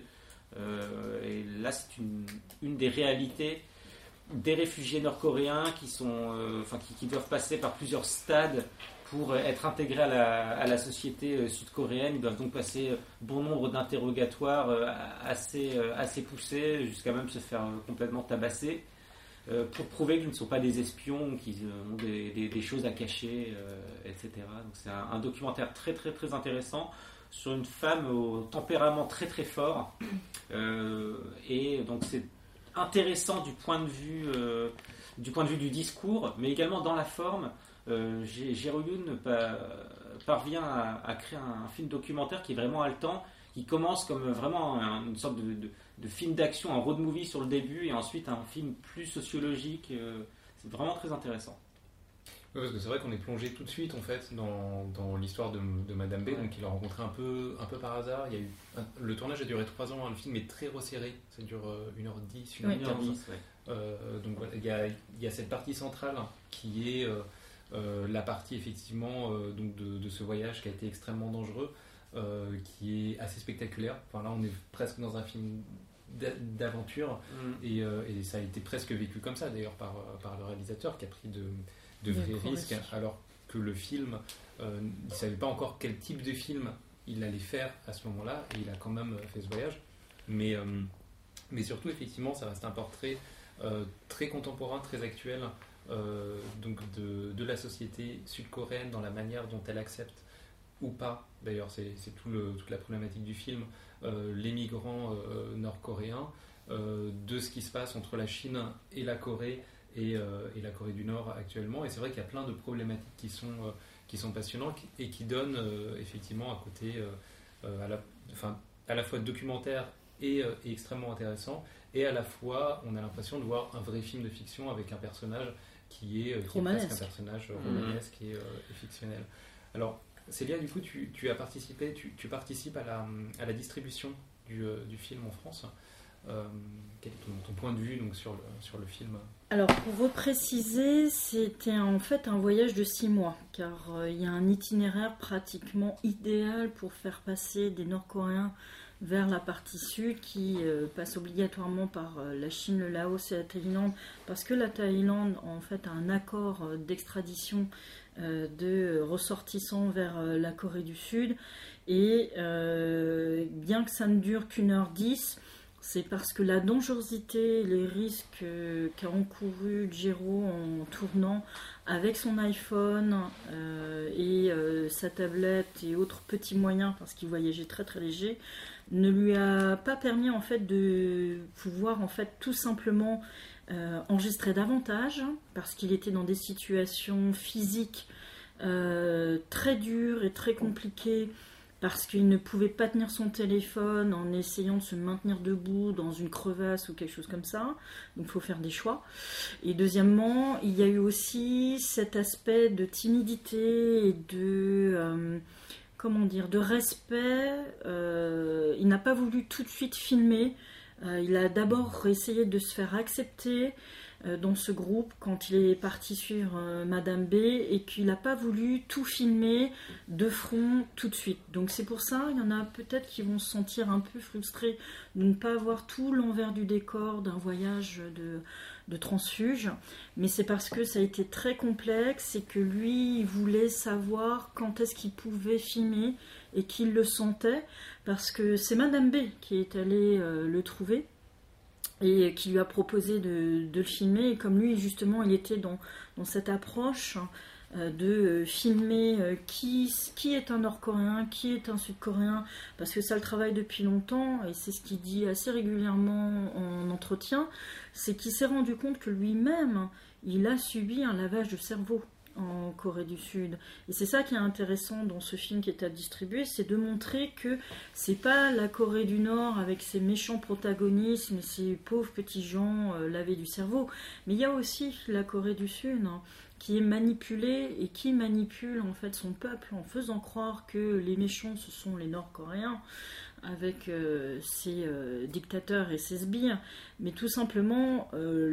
Et là, c'est une des réalités des réfugiés nord-coréens qui doivent passer par plusieurs stades pour être intégrés à la société sud-coréenne. Ils doivent donc passer bon nombre d'interrogatoires assez poussés, jusqu'à même se faire complètement tabasser, pour prouver qu'ils ne sont pas des espions, qu'ils ont des choses à cacher, etc. Donc c'est un documentaire très très très intéressant sur une femme au tempérament très très fort, et donc c'est intéressant du point de vue du discours, mais également dans la forme. Jero Yoon parvient à créer un film documentaire qui est vraiment haletant, qui commence comme vraiment une sorte de film d'action, un road movie sur le début, et ensuite un film plus sociologique. C'est vraiment très intéressant. Oui, parce que c'est vrai qu'on est plongé tout de suite en fait dans l'histoire de Madame B, ouais. Donc il l'a rencontré un peu par hasard. Il y a eu le tournage a duré 3 ans, le film est très resserré, ça dure 1h10, 1h15. Ouais. Donc voilà, il y a cette partie centrale qui est la partie effectivement donc de ce voyage qui a été extrêmement dangereux, qui est assez spectaculaire. Enfin là on est presque dans un film d'aventure, et ça a été presque vécu comme ça d'ailleurs par le réalisateur, qui a pris de vrais risques, alors que le film, il ne savait pas encore quel type de film il allait faire à ce moment-là, et il a quand même fait ce voyage. Mais Mais surtout, effectivement, ça reste un portrait très contemporain, très actuel, donc de la société sud-coréenne dans la manière dont elle accepte ou pas, d'ailleurs c'est toute la problématique du film, les migrants nord-coréens, de ce qui se passe entre la Chine et la Corée et la Corée du Nord actuellement. Et c'est vrai qu'il y a plein de problématiques qui sont passionnantes et qui donnent effectivement un côté à la fois documentaire et extrêmement intéressant, et à la fois on a l'impression de voir un vrai film de fiction avec un personnage qui est presque un personnage romanesque et fictionnel. Alors Célia, du coup, tu as participé, tu participes à la distribution du film en France. Quel est ton point de vue donc, sur le film? Alors, pour repréciser, c'était en fait un voyage de 6 mois, car il y a un itinéraire pratiquement idéal pour faire passer des Nord-Coréens vers la partie sud, qui passe obligatoirement par la Chine, le Laos et la Thaïlande, parce que la Thaïlande en fait a un accord d'extradition de ressortissants vers la Corée du Sud, et bien que ça ne dure qu'1h10, c'est parce que la dangerosité, les risques qu'a encouru Jero en tournant avec son iPhone et sa tablette et autres petits moyens, parce qu'il voyageait très très léger, ne lui a pas permis en fait de pouvoir en fait tout simplement enregistrer davantage, parce qu'il était dans des situations physiques très dures et très compliquées, parce qu'il ne pouvait pas tenir son téléphone en essayant de se maintenir debout dans une crevasse ou quelque chose comme ça. Donc il faut faire des choix. Et deuxièmement, il y a eu aussi cet aspect de timidité et de respect. Il n'a pas voulu tout de suite filmer. Il a d'abord essayé de se faire accepter dans ce groupe quand il est parti suivre Madame B, et qu'il n'a pas voulu tout filmer de front tout de suite. Donc c'est pour ça, il y en a peut-être qui vont se sentir un peu frustrés de ne pas avoir tout l'envers du décor d'un voyage de transfuge, mais c'est parce que ça a été très complexe et que lui, il voulait savoir quand est-ce qu'il pouvait filmer et qu'il le sentait, parce que c'est Madame B qui est allée le trouver et qui lui a proposé de le filmer. Et comme lui, justement, il était dans cette approche de filmer qui est un Nord-Coréen, qui est un Sud-Coréen, parce que ça le travaille depuis longtemps, et c'est ce qu'il dit assez régulièrement en entretien, c'est qu'il s'est rendu compte que lui-même, il a subi un lavage de cerveau en Corée du Sud. Et c'est ça qui est intéressant dans ce film qui est à distribuer, c'est de montrer que c'est pas la Corée du Nord avec ses méchants protagonistes, mais ces pauvres petits gens lavés du cerveau, mais il y a aussi la Corée du Sud qui est manipulée et qui manipule en fait son peuple en faisant croire que les méchants ce sont les Nord-Coréens avec ses dictateurs et ses sbires, mais tout simplement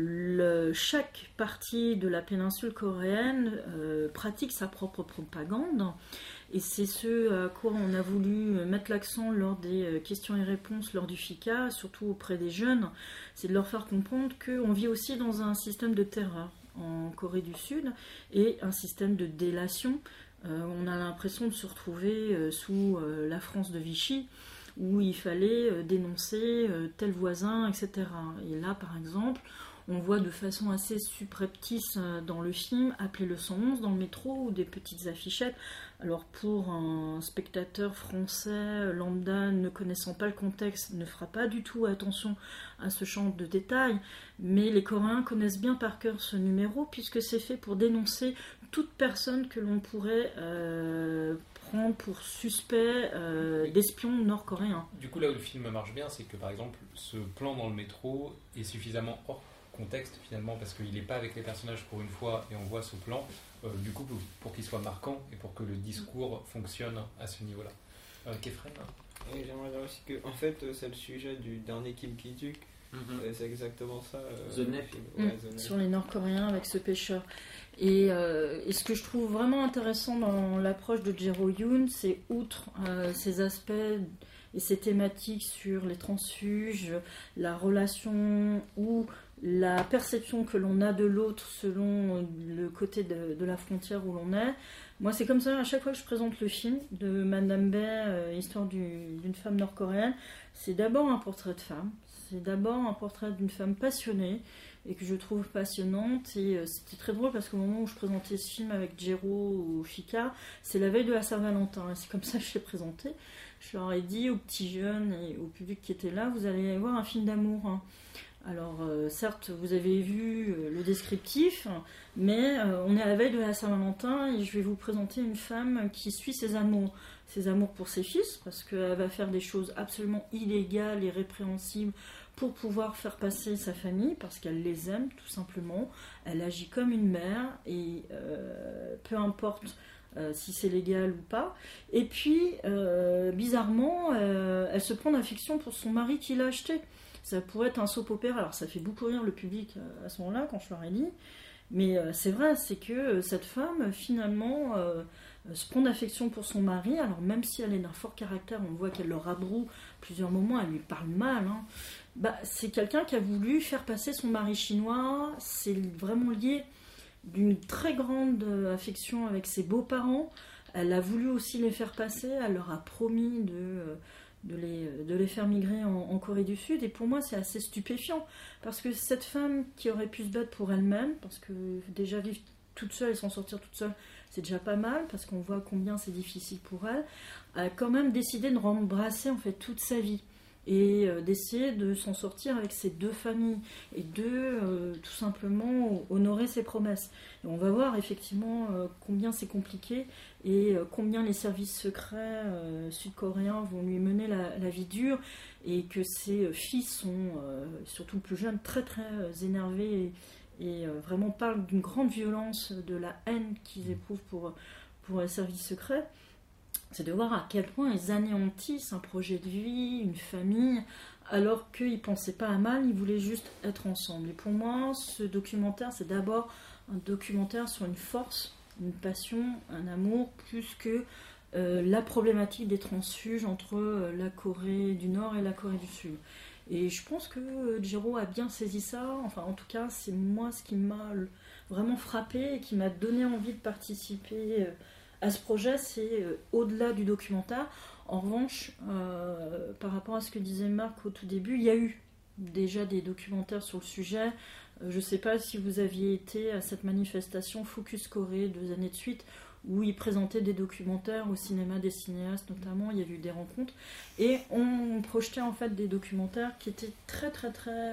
chaque partie de la péninsule coréenne pratique sa propre propagande, et c'est ce à quoi on a voulu mettre l'accent lors des questions et réponses lors du FICA, surtout auprès des jeunes, c'est de leur faire comprendre qu'on vit aussi dans un système de terreur en Corée du Sud et un système de délation. On a l'impression de se retrouver sous la France de Vichy, où il fallait dénoncer tel voisin, etc. Et là, par exemple, on voit de façon assez subreptice dans le film appeler le 111 dans le métro, ou des petites affichettes. Alors pour un spectateur français lambda ne connaissant pas le contexte, ne fera pas du tout attention à ce genre de détails, mais les Coréens connaissent bien par cœur ce numéro, puisque c'est fait pour dénoncer toute personne que l'on pourrait prendre pour suspect d'espion nord-coréen. Du coup, là où le film marche bien, c'est que par exemple, ce plan dans le métro est suffisamment hors contexte finalement, parce qu'il n'est pas avec les personnages pour une fois et on voit ce plan, du coup, pour qu'il soit marquant et pour que le discours fonctionne à ce niveau-là. Kefren? Et j'aimerais dire aussi que en fait, c'est le sujet du dernier Kim Ki-duk. C'est exactement ça. The Net. Sur les Nord-Coréens avec ce pêcheur. Et ce que je trouve vraiment intéressant dans l'approche de Jero Yoon, c'est outre ces aspects et ces thématiques sur les transfuges, la relation ou la perception que l'on a de l'autre selon le côté de la frontière où l'on est. Moi, c'est comme ça, à chaque fois que je présente le film de Madame Bae, histoire d'une femme nord-coréenne, c'est d'abord un portrait de femme. C'est d'abord un portrait d'une femme passionnée et que je trouve passionnante. Et c'était très drôle parce qu'au moment où je présentais ce film avec Jero ou Fika, c'est la veille de la Saint-Valentin. Et c'est comme ça que je l'ai présenté. Je leur ai dit aux petits jeunes et au public qui était là, vous allez voir un film d'amour. Hein. Alors, certes, vous avez vu le descriptif, mais on est à la veille de la Saint-Valentin et je vais vous présenter une femme qui suit ses amours. Ses amours pour ses fils, parce qu'elle va faire des choses absolument illégales et répréhensibles pour pouvoir faire passer sa famille, parce qu'elle les aime, tout simplement. Elle agit comme une mère, et peu importe si c'est légal ou pas. Et puis, bizarrement, elle se prend d'affection pour son mari qui l'a acheté. Ça pourrait être un soap opéra. Alors, ça fait beaucoup rire le public à ce moment-là, quand je leur ai dit. Mais c'est vrai, c'est que cette femme, finalement, se prend d'affection pour son mari. Alors, même si elle est d'un fort caractère, on voit qu'elle le rabroue plusieurs moments, elle lui parle mal. Hein. Bah, c'est quelqu'un qui a voulu faire passer son mari chinois. C'est vraiment lié d'une très grande affection avec ses beaux-parents. Elle a voulu aussi les faire passer. Elle leur a promis de les faire migrer en Corée du Sud. Et pour moi, c'est assez stupéfiant. Parce que cette femme qui aurait pu se battre pour elle-même, parce que déjà vivre toute seule et s'en sortir toute seule, c'est déjà pas mal, parce qu'on voit combien c'est difficile pour elle, a quand même décidé de rembrasser en fait toute sa vie. Et d'essayer de s'en sortir avec ses deux familles. Et de tout simplement honorer ses promesses. Et on va voir effectivement combien c'est compliqué et combien les services secrets sud-coréens vont lui mener la vie dure. Et que ses fils sont, surtout le plus jeune, très très énervés et vraiment parlent d'une grande violence, de la haine qu'ils éprouvent pour les services secrets. C'est de voir à quel point ils anéantissent un projet de vie, une famille, alors qu'ils ne pensaient pas à mal, ils voulaient juste être ensemble. Et pour moi, ce documentaire, c'est d'abord un documentaire sur une force, une passion, un amour, plus que la problématique des transfuges entre la Corée du Nord et la Corée du Sud. Et je pense que Jero a bien saisi ça. Enfin, en tout cas, c'est moi ce qui m'a vraiment frappé et qui m'a donné envie de participer à ce projet. C'est au-delà du documentaire. En revanche, par rapport à ce que disait Marc au tout début, il y a eu déjà des documentaires sur le sujet. Je ne sais pas si vous aviez été à cette manifestation Focus Corée 2 années de suite, où ils présentaient des documentaires au cinéma des cinéastes notamment. Il y a eu des rencontres et on projetait en fait des documentaires qui étaient très très très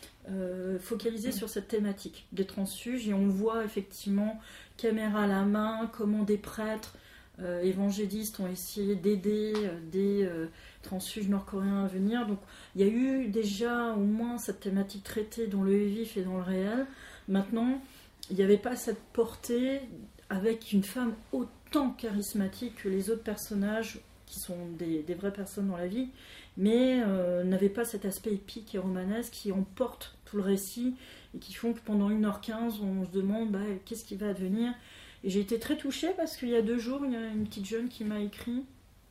focalisés sur cette thématique des transfuges, et on voit effectivement caméra à la main comment des prêtres évangélistes ont essayé d'aider des transfuges nord-coréens à venir. Donc il y a eu déjà au moins cette thématique traitée dans le vif et dans le réel. Maintenant, il n'y avait pas cette portée avec une femme autant charismatique que les autres personnages qui sont des vraies personnes dans la vie, mais n'avaient pas cet aspect épique et romanesque qui emporte tout le récit et qui font que pendant 1h15 on se demande qu'est-ce qui va advenir. Et j'ai été très touchée parce qu'il y a 2 jours, il y a une petite jeune qui m'a écrit.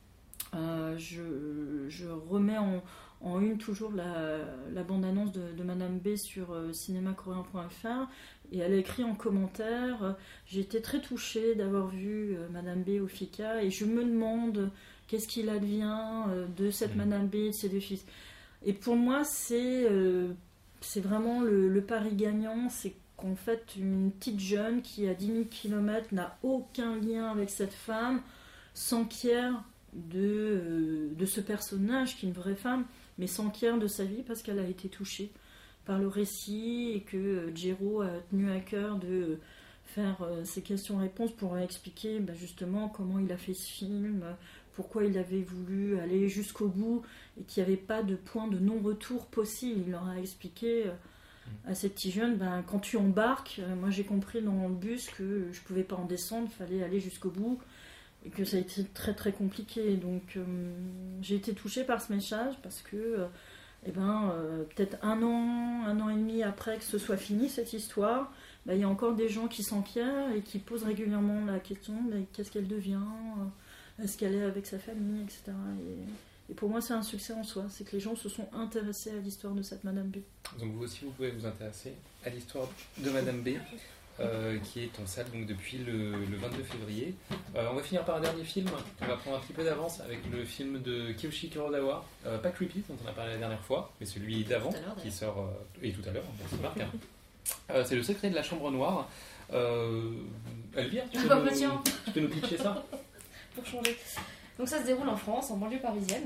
Je remets en une toujours la bande-annonce de Madame B sur cinémacoréen.fr, et elle a écrit en commentaire j'ai été très touchée d'avoir vu Madame B au FICA, et je me demande qu'est-ce qu'il advient de cette Madame B et de ses 2 fils. Et pour moi, c'est vraiment le pari gagnant. C'est qu'en fait, une petite jeune qui à 10 000 km n'a aucun lien avec cette femme, s'enquiert de ce personnage qui est une vraie femme, mais s'enquiert de sa vie parce qu'elle a été touchée par le récit, et que Jero a tenu à cœur de faire ces questions-réponses pour expliquer justement comment il a fait ce film, pourquoi il avait voulu aller jusqu'au bout et qu'il n'y avait pas de point de non-retour possible. Il leur a expliqué à ces petits jeunes, quand tu embarques, moi j'ai compris dans le bus que je ne pouvais pas en descendre, il fallait aller jusqu'au bout, et que ça a été très très compliqué. Donc j'ai été touchée par ce message parce que peut-être un an et demi après que ce soit fini cette histoire, il y a encore des gens qui s'enquièrent et qui posent régulièrement la question qu'est-ce qu'elle devient, est-ce qu'elle est avec sa famille, etc. Et pour moi c'est un succès en soi, c'est que les gens se sont intéressés à l'histoire de cette Madame B. Donc vous aussi vous pouvez vous intéresser à l'histoire de Madame B. qui est en salle donc, depuis le 22 février. On va finir par un dernier film. On va prendre un petit peu d'avance avec le film de Kiyoshi Kurosawa, pas Creepy, dont on a parlé la dernière fois, mais celui d'avant, qui sort et tout à l'heure, c'est marqué. C'est Le Secret de la Chambre Noire. Elvire, tu peux nous pitcher ça pour changer. Donc ça se déroule en France, en banlieue parisienne.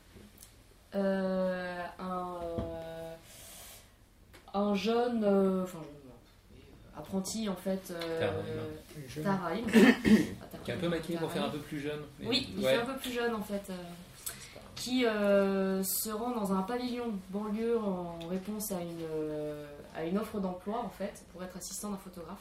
Un jeune, apprenti en fait, Taraïm, qui est un peu maquillé pour faire un peu plus jeune. Mais... Oui, il fait un peu plus jeune en fait, qui se rend dans un pavillon de banlieue en réponse à une offre d'emploi en fait, pour être assistant d'un photographe.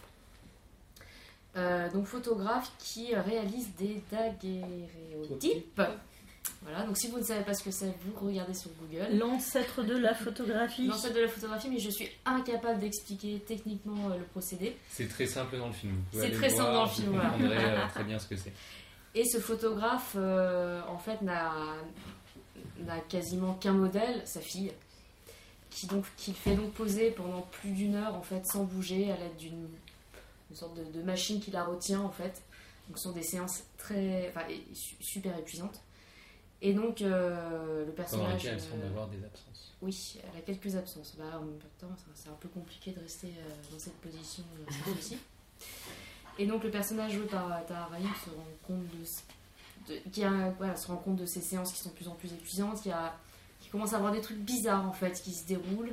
Donc photographe qui réalise des daguerréotypes. Voilà, donc si vous ne savez pas ce que c'est, vous regardez sur Google. L'ancêtre de la photographie. L'ancêtre de la photographie, mais je suis incapable d'expliquer techniquement le procédé. C'est très simple dans le film. C'est très simple dans le film, voilà. Vous comprendrez très bien ce que c'est. Et ce photographe, en fait, n'a quasiment qu'un modèle, sa fille, qu'il fait donc poser pendant plus d'1 heure, en fait, sans bouger, à l'aide d'une sorte de machine qui la retient, en fait. Donc, ce sont des séances super épuisantes. Et donc, le personnage... Pendant lesquelles elle semble avoir des absences. Oui, elle a quelques absences. En même temps, c'est un peu compliqué de rester dans cette position sans souci. Et donc, le personnage joué par Tahar Rahim se rend compte de ces séances qui sont de plus en plus épuisantes, qui commence à avoir des trucs bizarres, en fait, qui se déroulent.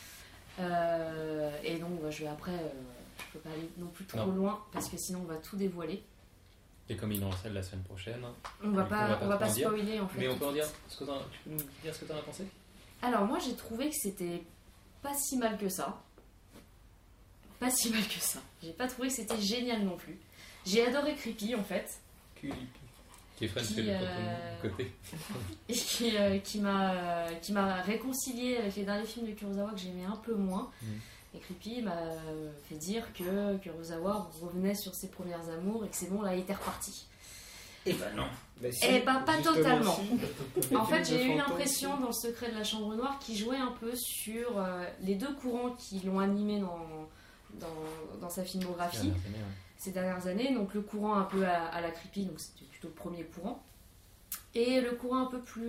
Et donc, je peux pas aller non plus trop loin, parce que sinon, on va tout dévoiler. Et comme il est en salle la semaine prochaine, on va pas spoiler en fait. Mais on peut en dire tu peux nous dire ce que tu en as pensé ? Alors moi j'ai trouvé que c'était pas si mal que ça. Pas si mal que ça. J'ai pas trouvé que c'était génial non plus. J'ai adoré Creepy en fait. Qui est French fait le côté. Et qui m'a réconcilié avec les derniers films de Kurosawa que j'aimais un peu moins. Et Creepy m'a fait dire que Kurosawa revenait sur ses premières amours et que c'est bon, là il était reparti. Et ben non. Et ben pas totalement. En fait, j'ai eu l'impression dans Le Secret de la Chambre Noire qu'il jouait un peu sur les deux courants qui l'ont animé dans sa filmographie ces dernières années. Donc le courant un peu à la Creepy, donc c'était plutôt le premier courant. Et le courant un peu plus...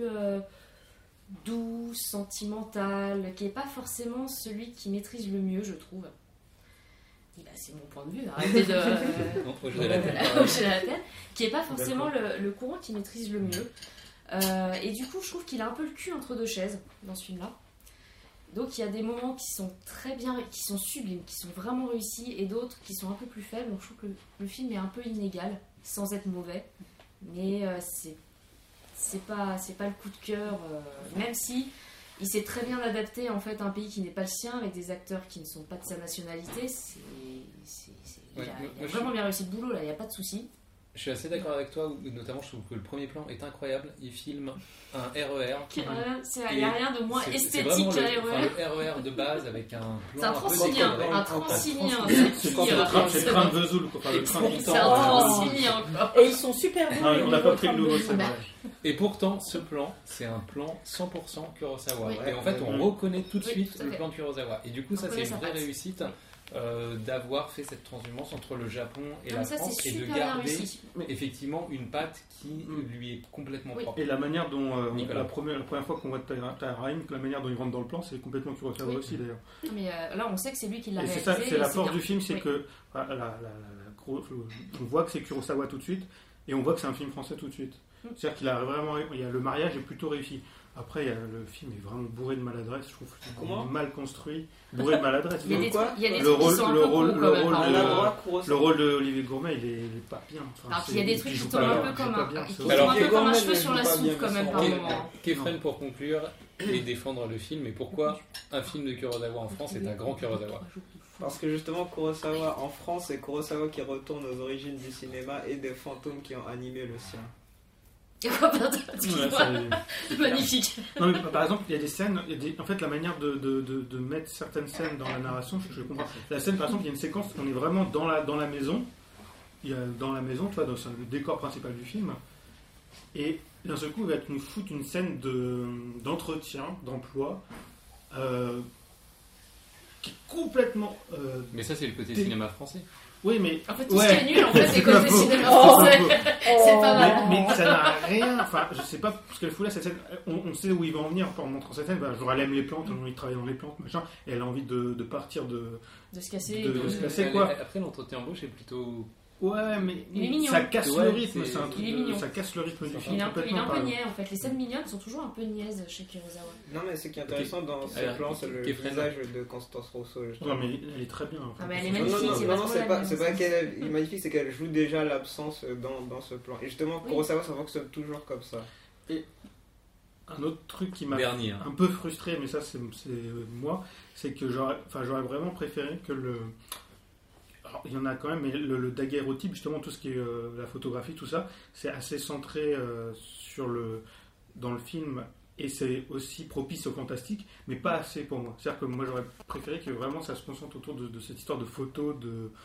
doux, sentimental, qui n'est pas forcément celui qui maîtrise le mieux, je trouve. Et bah, c'est mon point de vue, arrêtez de hocher la tête. Qui n'est pas forcément le courant qui maîtrise le mieux. Et du coup, je trouve qu'il a un peu le cul entre deux chaises dans ce film-là. Donc il y a des moments qui sont très bien, qui sont sublimes, qui sont vraiment réussis, et d'autres qui sont un peu plus faibles. Donc je trouve que le film est un peu inégal, sans être mauvais. Mais c'est pas le coup de cœur, même si il s'est très bien adapté en fait à un pays qui n'est pas le sien, avec des acteurs qui ne sont pas de sa nationalité. Il a vraiment bien réussi le boulot, là, il n'y a pas de souci. Je suis assez d'accord avec toi, notamment je trouve que le premier plan est incroyable. Il filme un RER. Il n'y a rien de moins esthétique qu'un RER. Le RER de base avec un plan. C'est un Transilien. C'est le train de Vesoul. C'est un Transilien. Et ils sont super beaux. On n'a pas pris le nouveau, c'est vrai. Et pourtant, ce plan, c'est un plan 100% Kurosawa. Et en fait, on reconnaît tout de suite le plan Kurosawa. Et du coup, ça, c'est une vraie réussite. D'avoir fait cette transhumance entre le Japon et la France et de garder effectivement une patte qui lui est complètement propre. Et la manière dont la première fois qu'on voit Tahar Rahim, la manière dont il rentre dans le plan, c'est complètement Kurosawa aussi d'ailleurs. Mais là on sait que c'est lui qui l'a réalisé. C'est la force du film, c'est que on voit que c'est Kurosawa tout de suite et on voit que c'est un film français tout de suite. C'est-à-dire qu'il a vraiment, le mariage est plutôt réussi. Après, le film est vraiment bourré de maladresse, je trouve. Mal construit, bourré de maladresse. Il y a des trucs qui sont un peu cons, le rôle de Olivier Gourmet, il est pas bien. Alors qu'il y a des trucs qui tombent un peu comme un cheveu sur la soupe quand même par moment. Kefren, pour conclure et défendre le film, et pourquoi un film de Kurosawa en France est un grand Kurosawa? Parce que justement, Kurosawa en France, c'est Kurosawa qui retourne aux origines du cinéma et des fantômes qui ont animé le sien. Magnifique. Non, mais, par exemple, il y a des scènes, en fait, la manière de mettre certaines scènes dans la narration, je comprends. La scène, par exemple, il y a une séquence, on est vraiment dans la maison. Il y a dans la maison, tu vois, c'est le décor principal du film. Et d'un seul coup, il va nous foutre une scène d'entretien, d'emploi, qui est complètement. Mais ça, c'est le côté cinéma français. Oui, mais. En fait, tout ce qui est nul, en fait, c'est côté cinéma Oh. français. C'est pas mal. Mais ça n'a rien. Enfin, je sais pas, parce qu'elle fout là, cette scène. On sait où il va en venir en montrant cette scène. Genre, elle aime les plantes, elle a envie de travailler dans les plantes, machin. Et elle a envie de partir de. De se casser. De se casser, quoi. Après, l'entretien embauche est plutôt. Ouais, mais Il est mignon. ça casse Ouais, le rythme, c'est- c'est un truc. il est mignon. Ça casse le rythme du Il film est un peu complètement. niais en fait. Les scènes mignonnes sont toujours un peu niaises chez Kurosawa. Non, mais ce qui est intéressant dans ce Alors, plan, c'est le Kefren. visage de Constance Rousseau. justement. Ouais, mais elle est très bien. Ah, mais elle est Non, magnifique, non, c'est non, pas c'est trop pas, la c'est même, pas qu'elle est magnifique, c'est qu'elle joue déjà l'absence dans ce plan. Et justement, Oui. Kurosawa, ça fonctionne toujours comme ça. Un autre truc qui m'a Dernier. Hein. un peu frustré, mais ça c'est moi, c'est que j'aurais vraiment préféré que le. Alors, il y en a quand même, mais le daguerreotype, justement, tout ce qui est la photographie, tout ça, c'est assez centré dans le film et c'est aussi propice au fantastique, mais pas assez pour moi. C'est-à-dire que moi j'aurais préféré que vraiment ça se concentre autour de cette histoire de photos,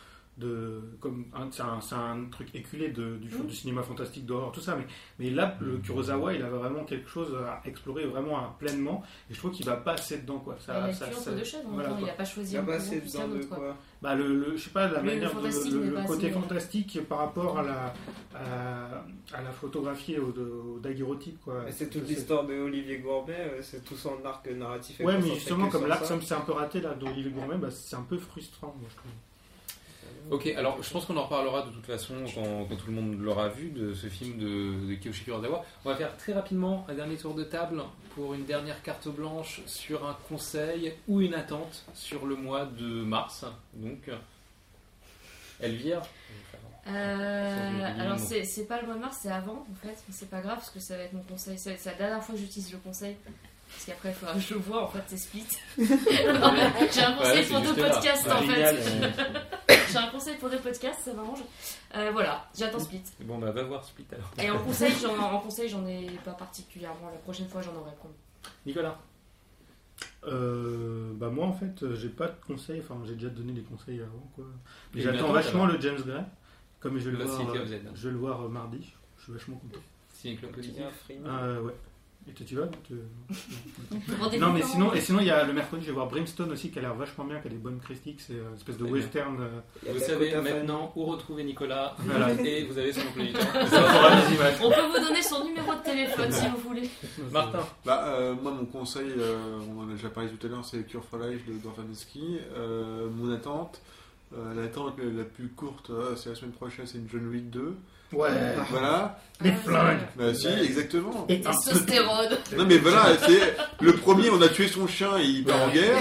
c'est un truc éculé du cinéma fantastique d'horreur, tout ça, mais là le Kurosawa il avait vraiment quelque chose à explorer vraiment pleinement et je trouve qu'il va pas assez dedans quoi. Il a tué entre deux chaises en même voilà, temps, il quoi. a pas choisi Il y a un pas plus assez qu'un dedans de autre. quoi. Bah je sais pas la Le manière fantastique le n'est pas côté assez- fantastique par rapport à la photographie au daguerreotype quoi. Mais c'est toute l'histoire de Olivier Gourmet, c'est tout son arc narratif. est Ouais, mais concentré justement que comme sur l'axe ça. c'est un peu raté là d'Olivier Gourmet, bah, c'est un peu frustrant moi je trouve. Ok, alors je pense qu'on en reparlera de toute façon quand tout le monde l'aura vu de ce film de Kiyoshi Kurosawa. On va faire très rapidement un dernier tour de table pour une dernière carte blanche sur un conseil ou une attente sur le mois de mars. Donc, Elvire. Alors c'est pas le mois de mars, c'est avant en fait, mais c'est pas grave parce que ça va être mon conseil. C'est la dernière fois que j'utilise le conseil. Parce qu'après, il faudra que je le vois, en fait, c'est Split. J'ai un conseil pour deux podcasts, en fait. J'ai un conseil pour deux podcasts, ça m'arrange. Voilà, j'attends Split. Bon, bah, va voir Split alors. Et en conseil, j'en ai pas particulièrement. La prochaine fois, j'en aurai plein. Nicolas. Bah moi en fait j'ai pas de conseils, enfin j'ai déjà donné des conseils avant quoi. Mais Et j'attends bientôt, vachement alors. le James Gray, comme je vais le La voir, City of Z. je vais le voir mardi, je suis vachement content. Signé Club Positif. Ouais. Et toi tu vas Rendez-vous Non mais quand sinon il y a le mercredi je vais voir Brimstone aussi qui a l'air vachement bien, qui a des bonnes critiques, c'est une espèce de Très bien. western. Vous savez maintenant où retrouver Nicolas. Voilà. Et vous avez son emploi du temps. Ça fera des images. On peut vous donner son numéro de téléphone si vous voulez. Martin. Moi, mon conseil, on en a déjà parlé tout à l'heure, c'est Cure for Life de Dorfanowski. Mon attente, l'attente la plus courte, c'est la semaine prochaine, c'est une John Wick 2. Ouais. Voilà. Les flingues. Bah, si, exactement. Et testostérone. Non, mais voilà, c'est le premier, on a tué son chien et il part en guerre.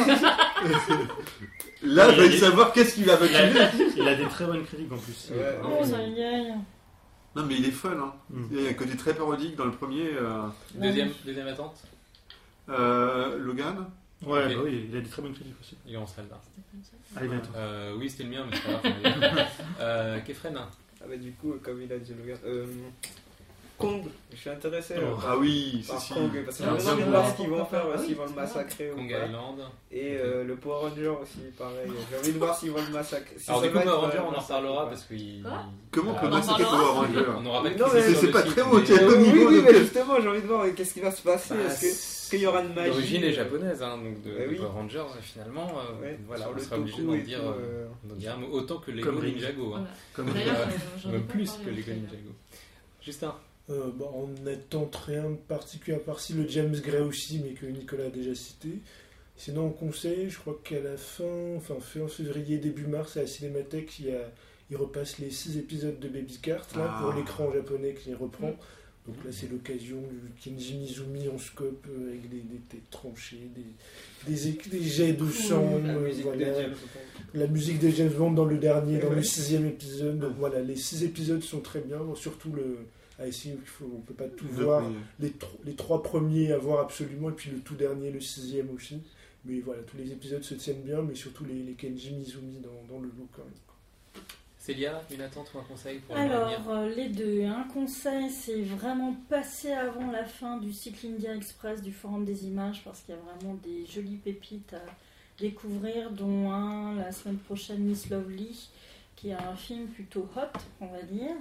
Là, je vais savoir qu'est-ce qu'il va tuer. Il a des très bonnes critiques en plus. Ouais. Oh, ça y est. Non, mais il est fun, hein. Il y a un côté très parodique dans le premier. Deuxième attente. Logan. Ouais, Mais- bah oui, il a des très bonnes critiques aussi. Il est en salle là. Allez, bientôt. Oui, c'était le mien, mais c'est pas grave. Kefren. Ah bah du coup, comme il a dit le gars, Kong, je suis intéressé Ah oui, par c'est Kong, parce que Ah, j'ai envie de oui. voir ce qu'ils vont faire, Ah oui, s'ils vont le c'est vrai. massacrer ou Kong pas. Island. Et le Power Ranger aussi, pareil. J'ai envie de voir s'ils vont le massacrer. Si Alors ça du coup, va être, Power Ranger, on en massacre reparlera ou pas. parce qu'il... Quoi Comment on peut On en massacrer parlera. Power Ranger On aura pas de Non, critique mais sur c'est le pas site, très mais- motivé. Quel Oui, niveau oui, de- mais justement, j'ai envie de voir qu'est-ce qui va se passer. Bah, Est-ce qu'il y aura une magie L'origine est japonaise, hein, donc de Bah oui. Power Rangers, finalement, Ouais, voilà, sur on le sera obligé toku d'en et dire, tout, d'en dire un mot, autant que Lego Comme Ring. Ninjago, hein. Voilà. Comme D'ailleurs, Euh, j'en ai même pas plus parlé que au Lego trailer. Ninjago. Justin. On n'attend rien de particulier à part si le James Gray aussi, mais que Nicolas a déjà cité. Sinon, on conseille, je crois qu'à la fin février, début mars, à la Cinémathèque, il repasse les 6 épisodes de Baby Cart là, pour l'écran japonais qui reprend. Donc là, c'est l'occasion du Kenji Mizumi en scope avec des têtes tranchées, des jets de sang. La musique de voilà. James Bond. La musique de James Bond dans le dernier, dans le Ouais. 6e épisode. Donc voilà, les 6 épisodes sont très bien. Surtout on peut pas tout voir. Les 3 premiers à voir absolument, et puis le tout dernier, le 6e aussi. Mais voilà, tous les épisodes se tiennent bien, mais surtout les Kenji Mizumi dans le look quand même. Célia, une attente ou un conseil pour l'avenir? Alors, les deux. Un conseil, c'est vraiment passer avant la fin du cycle India Express du Forum des Images, parce qu'il y a vraiment des jolies pépites à découvrir, dont un la semaine prochaine, Miss Lovely, qui est un film plutôt hot, on va dire.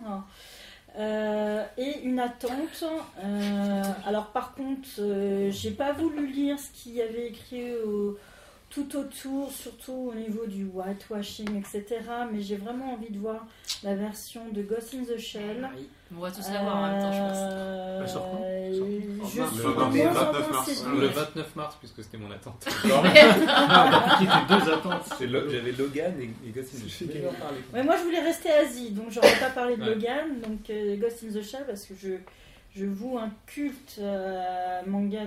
Et une attente. Alors par contre, j'ai pas voulu lire ce qu'il y avait écrit tout autour, surtout au niveau du whitewashing, etc. Mais j'ai vraiment envie de voir la version de Ghost in the Shell. Oui. On va tous la voir en même temps, je pense. Elle sort quand Je suis Le moins 29 mars. séduite. Le 29 mars, puisque c'était mon attente. Qui était deux attentes. J'avais Logan et Ghost in the Shell. Ouais, moi je voulais rester Asie, donc j'aurais pas parlé de Ouais. Logan, donc Ghost in the Shell, parce que je voue un culte manga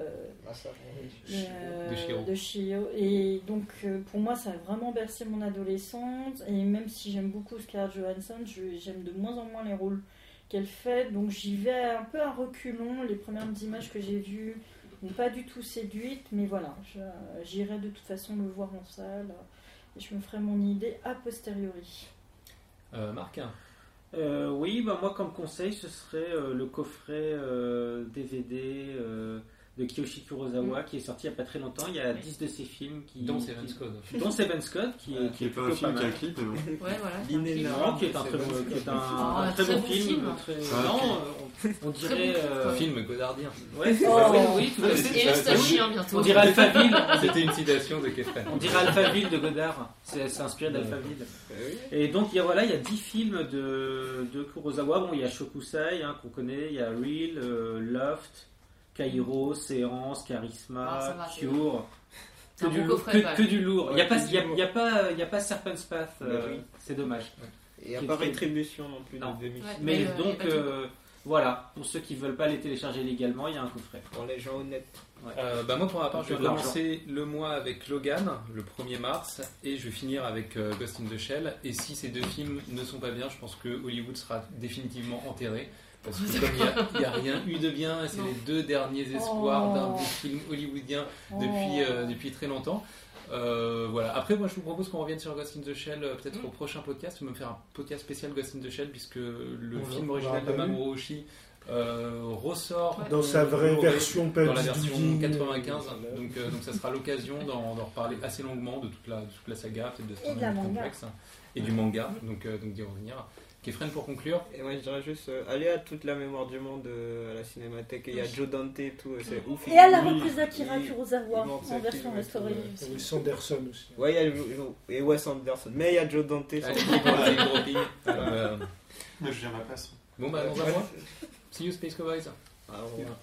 de Shiro. Et donc pour moi ça a vraiment bercé mon adolescence, et même si j'aime beaucoup Scarlett Johansson, j'aime de moins en moins les rôles qu'elle fait, donc j'y vais un peu à reculons. Les premières images que j'ai vues n'ont pas du tout séduite, mais voilà, j'irai de toute façon le voir en salle, et je me ferai mon idée a posteriori. Marc, Oui, moi comme conseil, ce serait le coffret DVD de Kiyoshi Kurosawa qui est sorti il n'y a pas très longtemps. Il y a 10 de ses films dont Seven's Code. Dont Seven's Code qui est Qui est pas un plutôt film, pas qui est un mal. clip, mais bon. Ouais, voilà. Non, qui est un très bon, très bon film. On dirait. Film godardien. Ouais, oui, tout à fait. Et reste chien bientôt. On dirait Alphaville. C'était une citation de Kefren. On dirait Alphaville de Godard. C'est inspiré d'Alphaville. Et donc il y a 10 films de Kurosawa. Bon, il y a Shokusai qu'on connaît, il y a Real, Loft, Kairo, Séance, Charisma, Cure. C'est un bon coffret, Que du lourd. Il n'y a pas Serpent's Path. C'est dommage. Il n'y a pas Rétribution non plus de 2006. Ouais. Mais Mais, donc voilà, pour ceux qui ne veulent pas les télécharger légalement, il y a un coffret. Pour les gens honnêtes. Moi pour ma part, je vais De l'argent. commencer le mois avec Logan, le 1er mars, et je vais finir avec Ghost in the Shell. Et si ces deux films ne sont pas bien, je pense que Hollywood sera définitivement enterré. Parce que comme il n'y a rien eu de bien, et c'est les deux derniers espoirs d'un des films hollywoodiens depuis très longtemps. Voilà. Après, moi je vous propose qu'on revienne sur Ghost in the Shell peut-être au prochain podcast. Je vais me faire un podcast spécial Ghost in the Shell, puisque le film original de Mamoru Oshii ressort dans sa vraie version, pas dans la version bidouille. 95. Donc ça sera l'occasion d'en reparler assez longuement de toute la saga, peut-être de Et de la Stone manga. Complex et du manga. Donc d'y revenir. Kefren, pour conclure. Et moi je dirais juste aller à toute la mémoire du monde à la Cinémathèque. Il y a Joe Dante et tout, c'est ouf. Et à la reprise d'Akira Kurosawa montre en ça, version ouais. restaurée. Il y a Sanderson aussi. Ouais, il y a et Wes Anderson. Mais il y a Joe Dante. Allez, allez, gros ping. Je viens à ma place. Bon, bah, dans un mois. See you, Space Cowboys. Ah, voilà.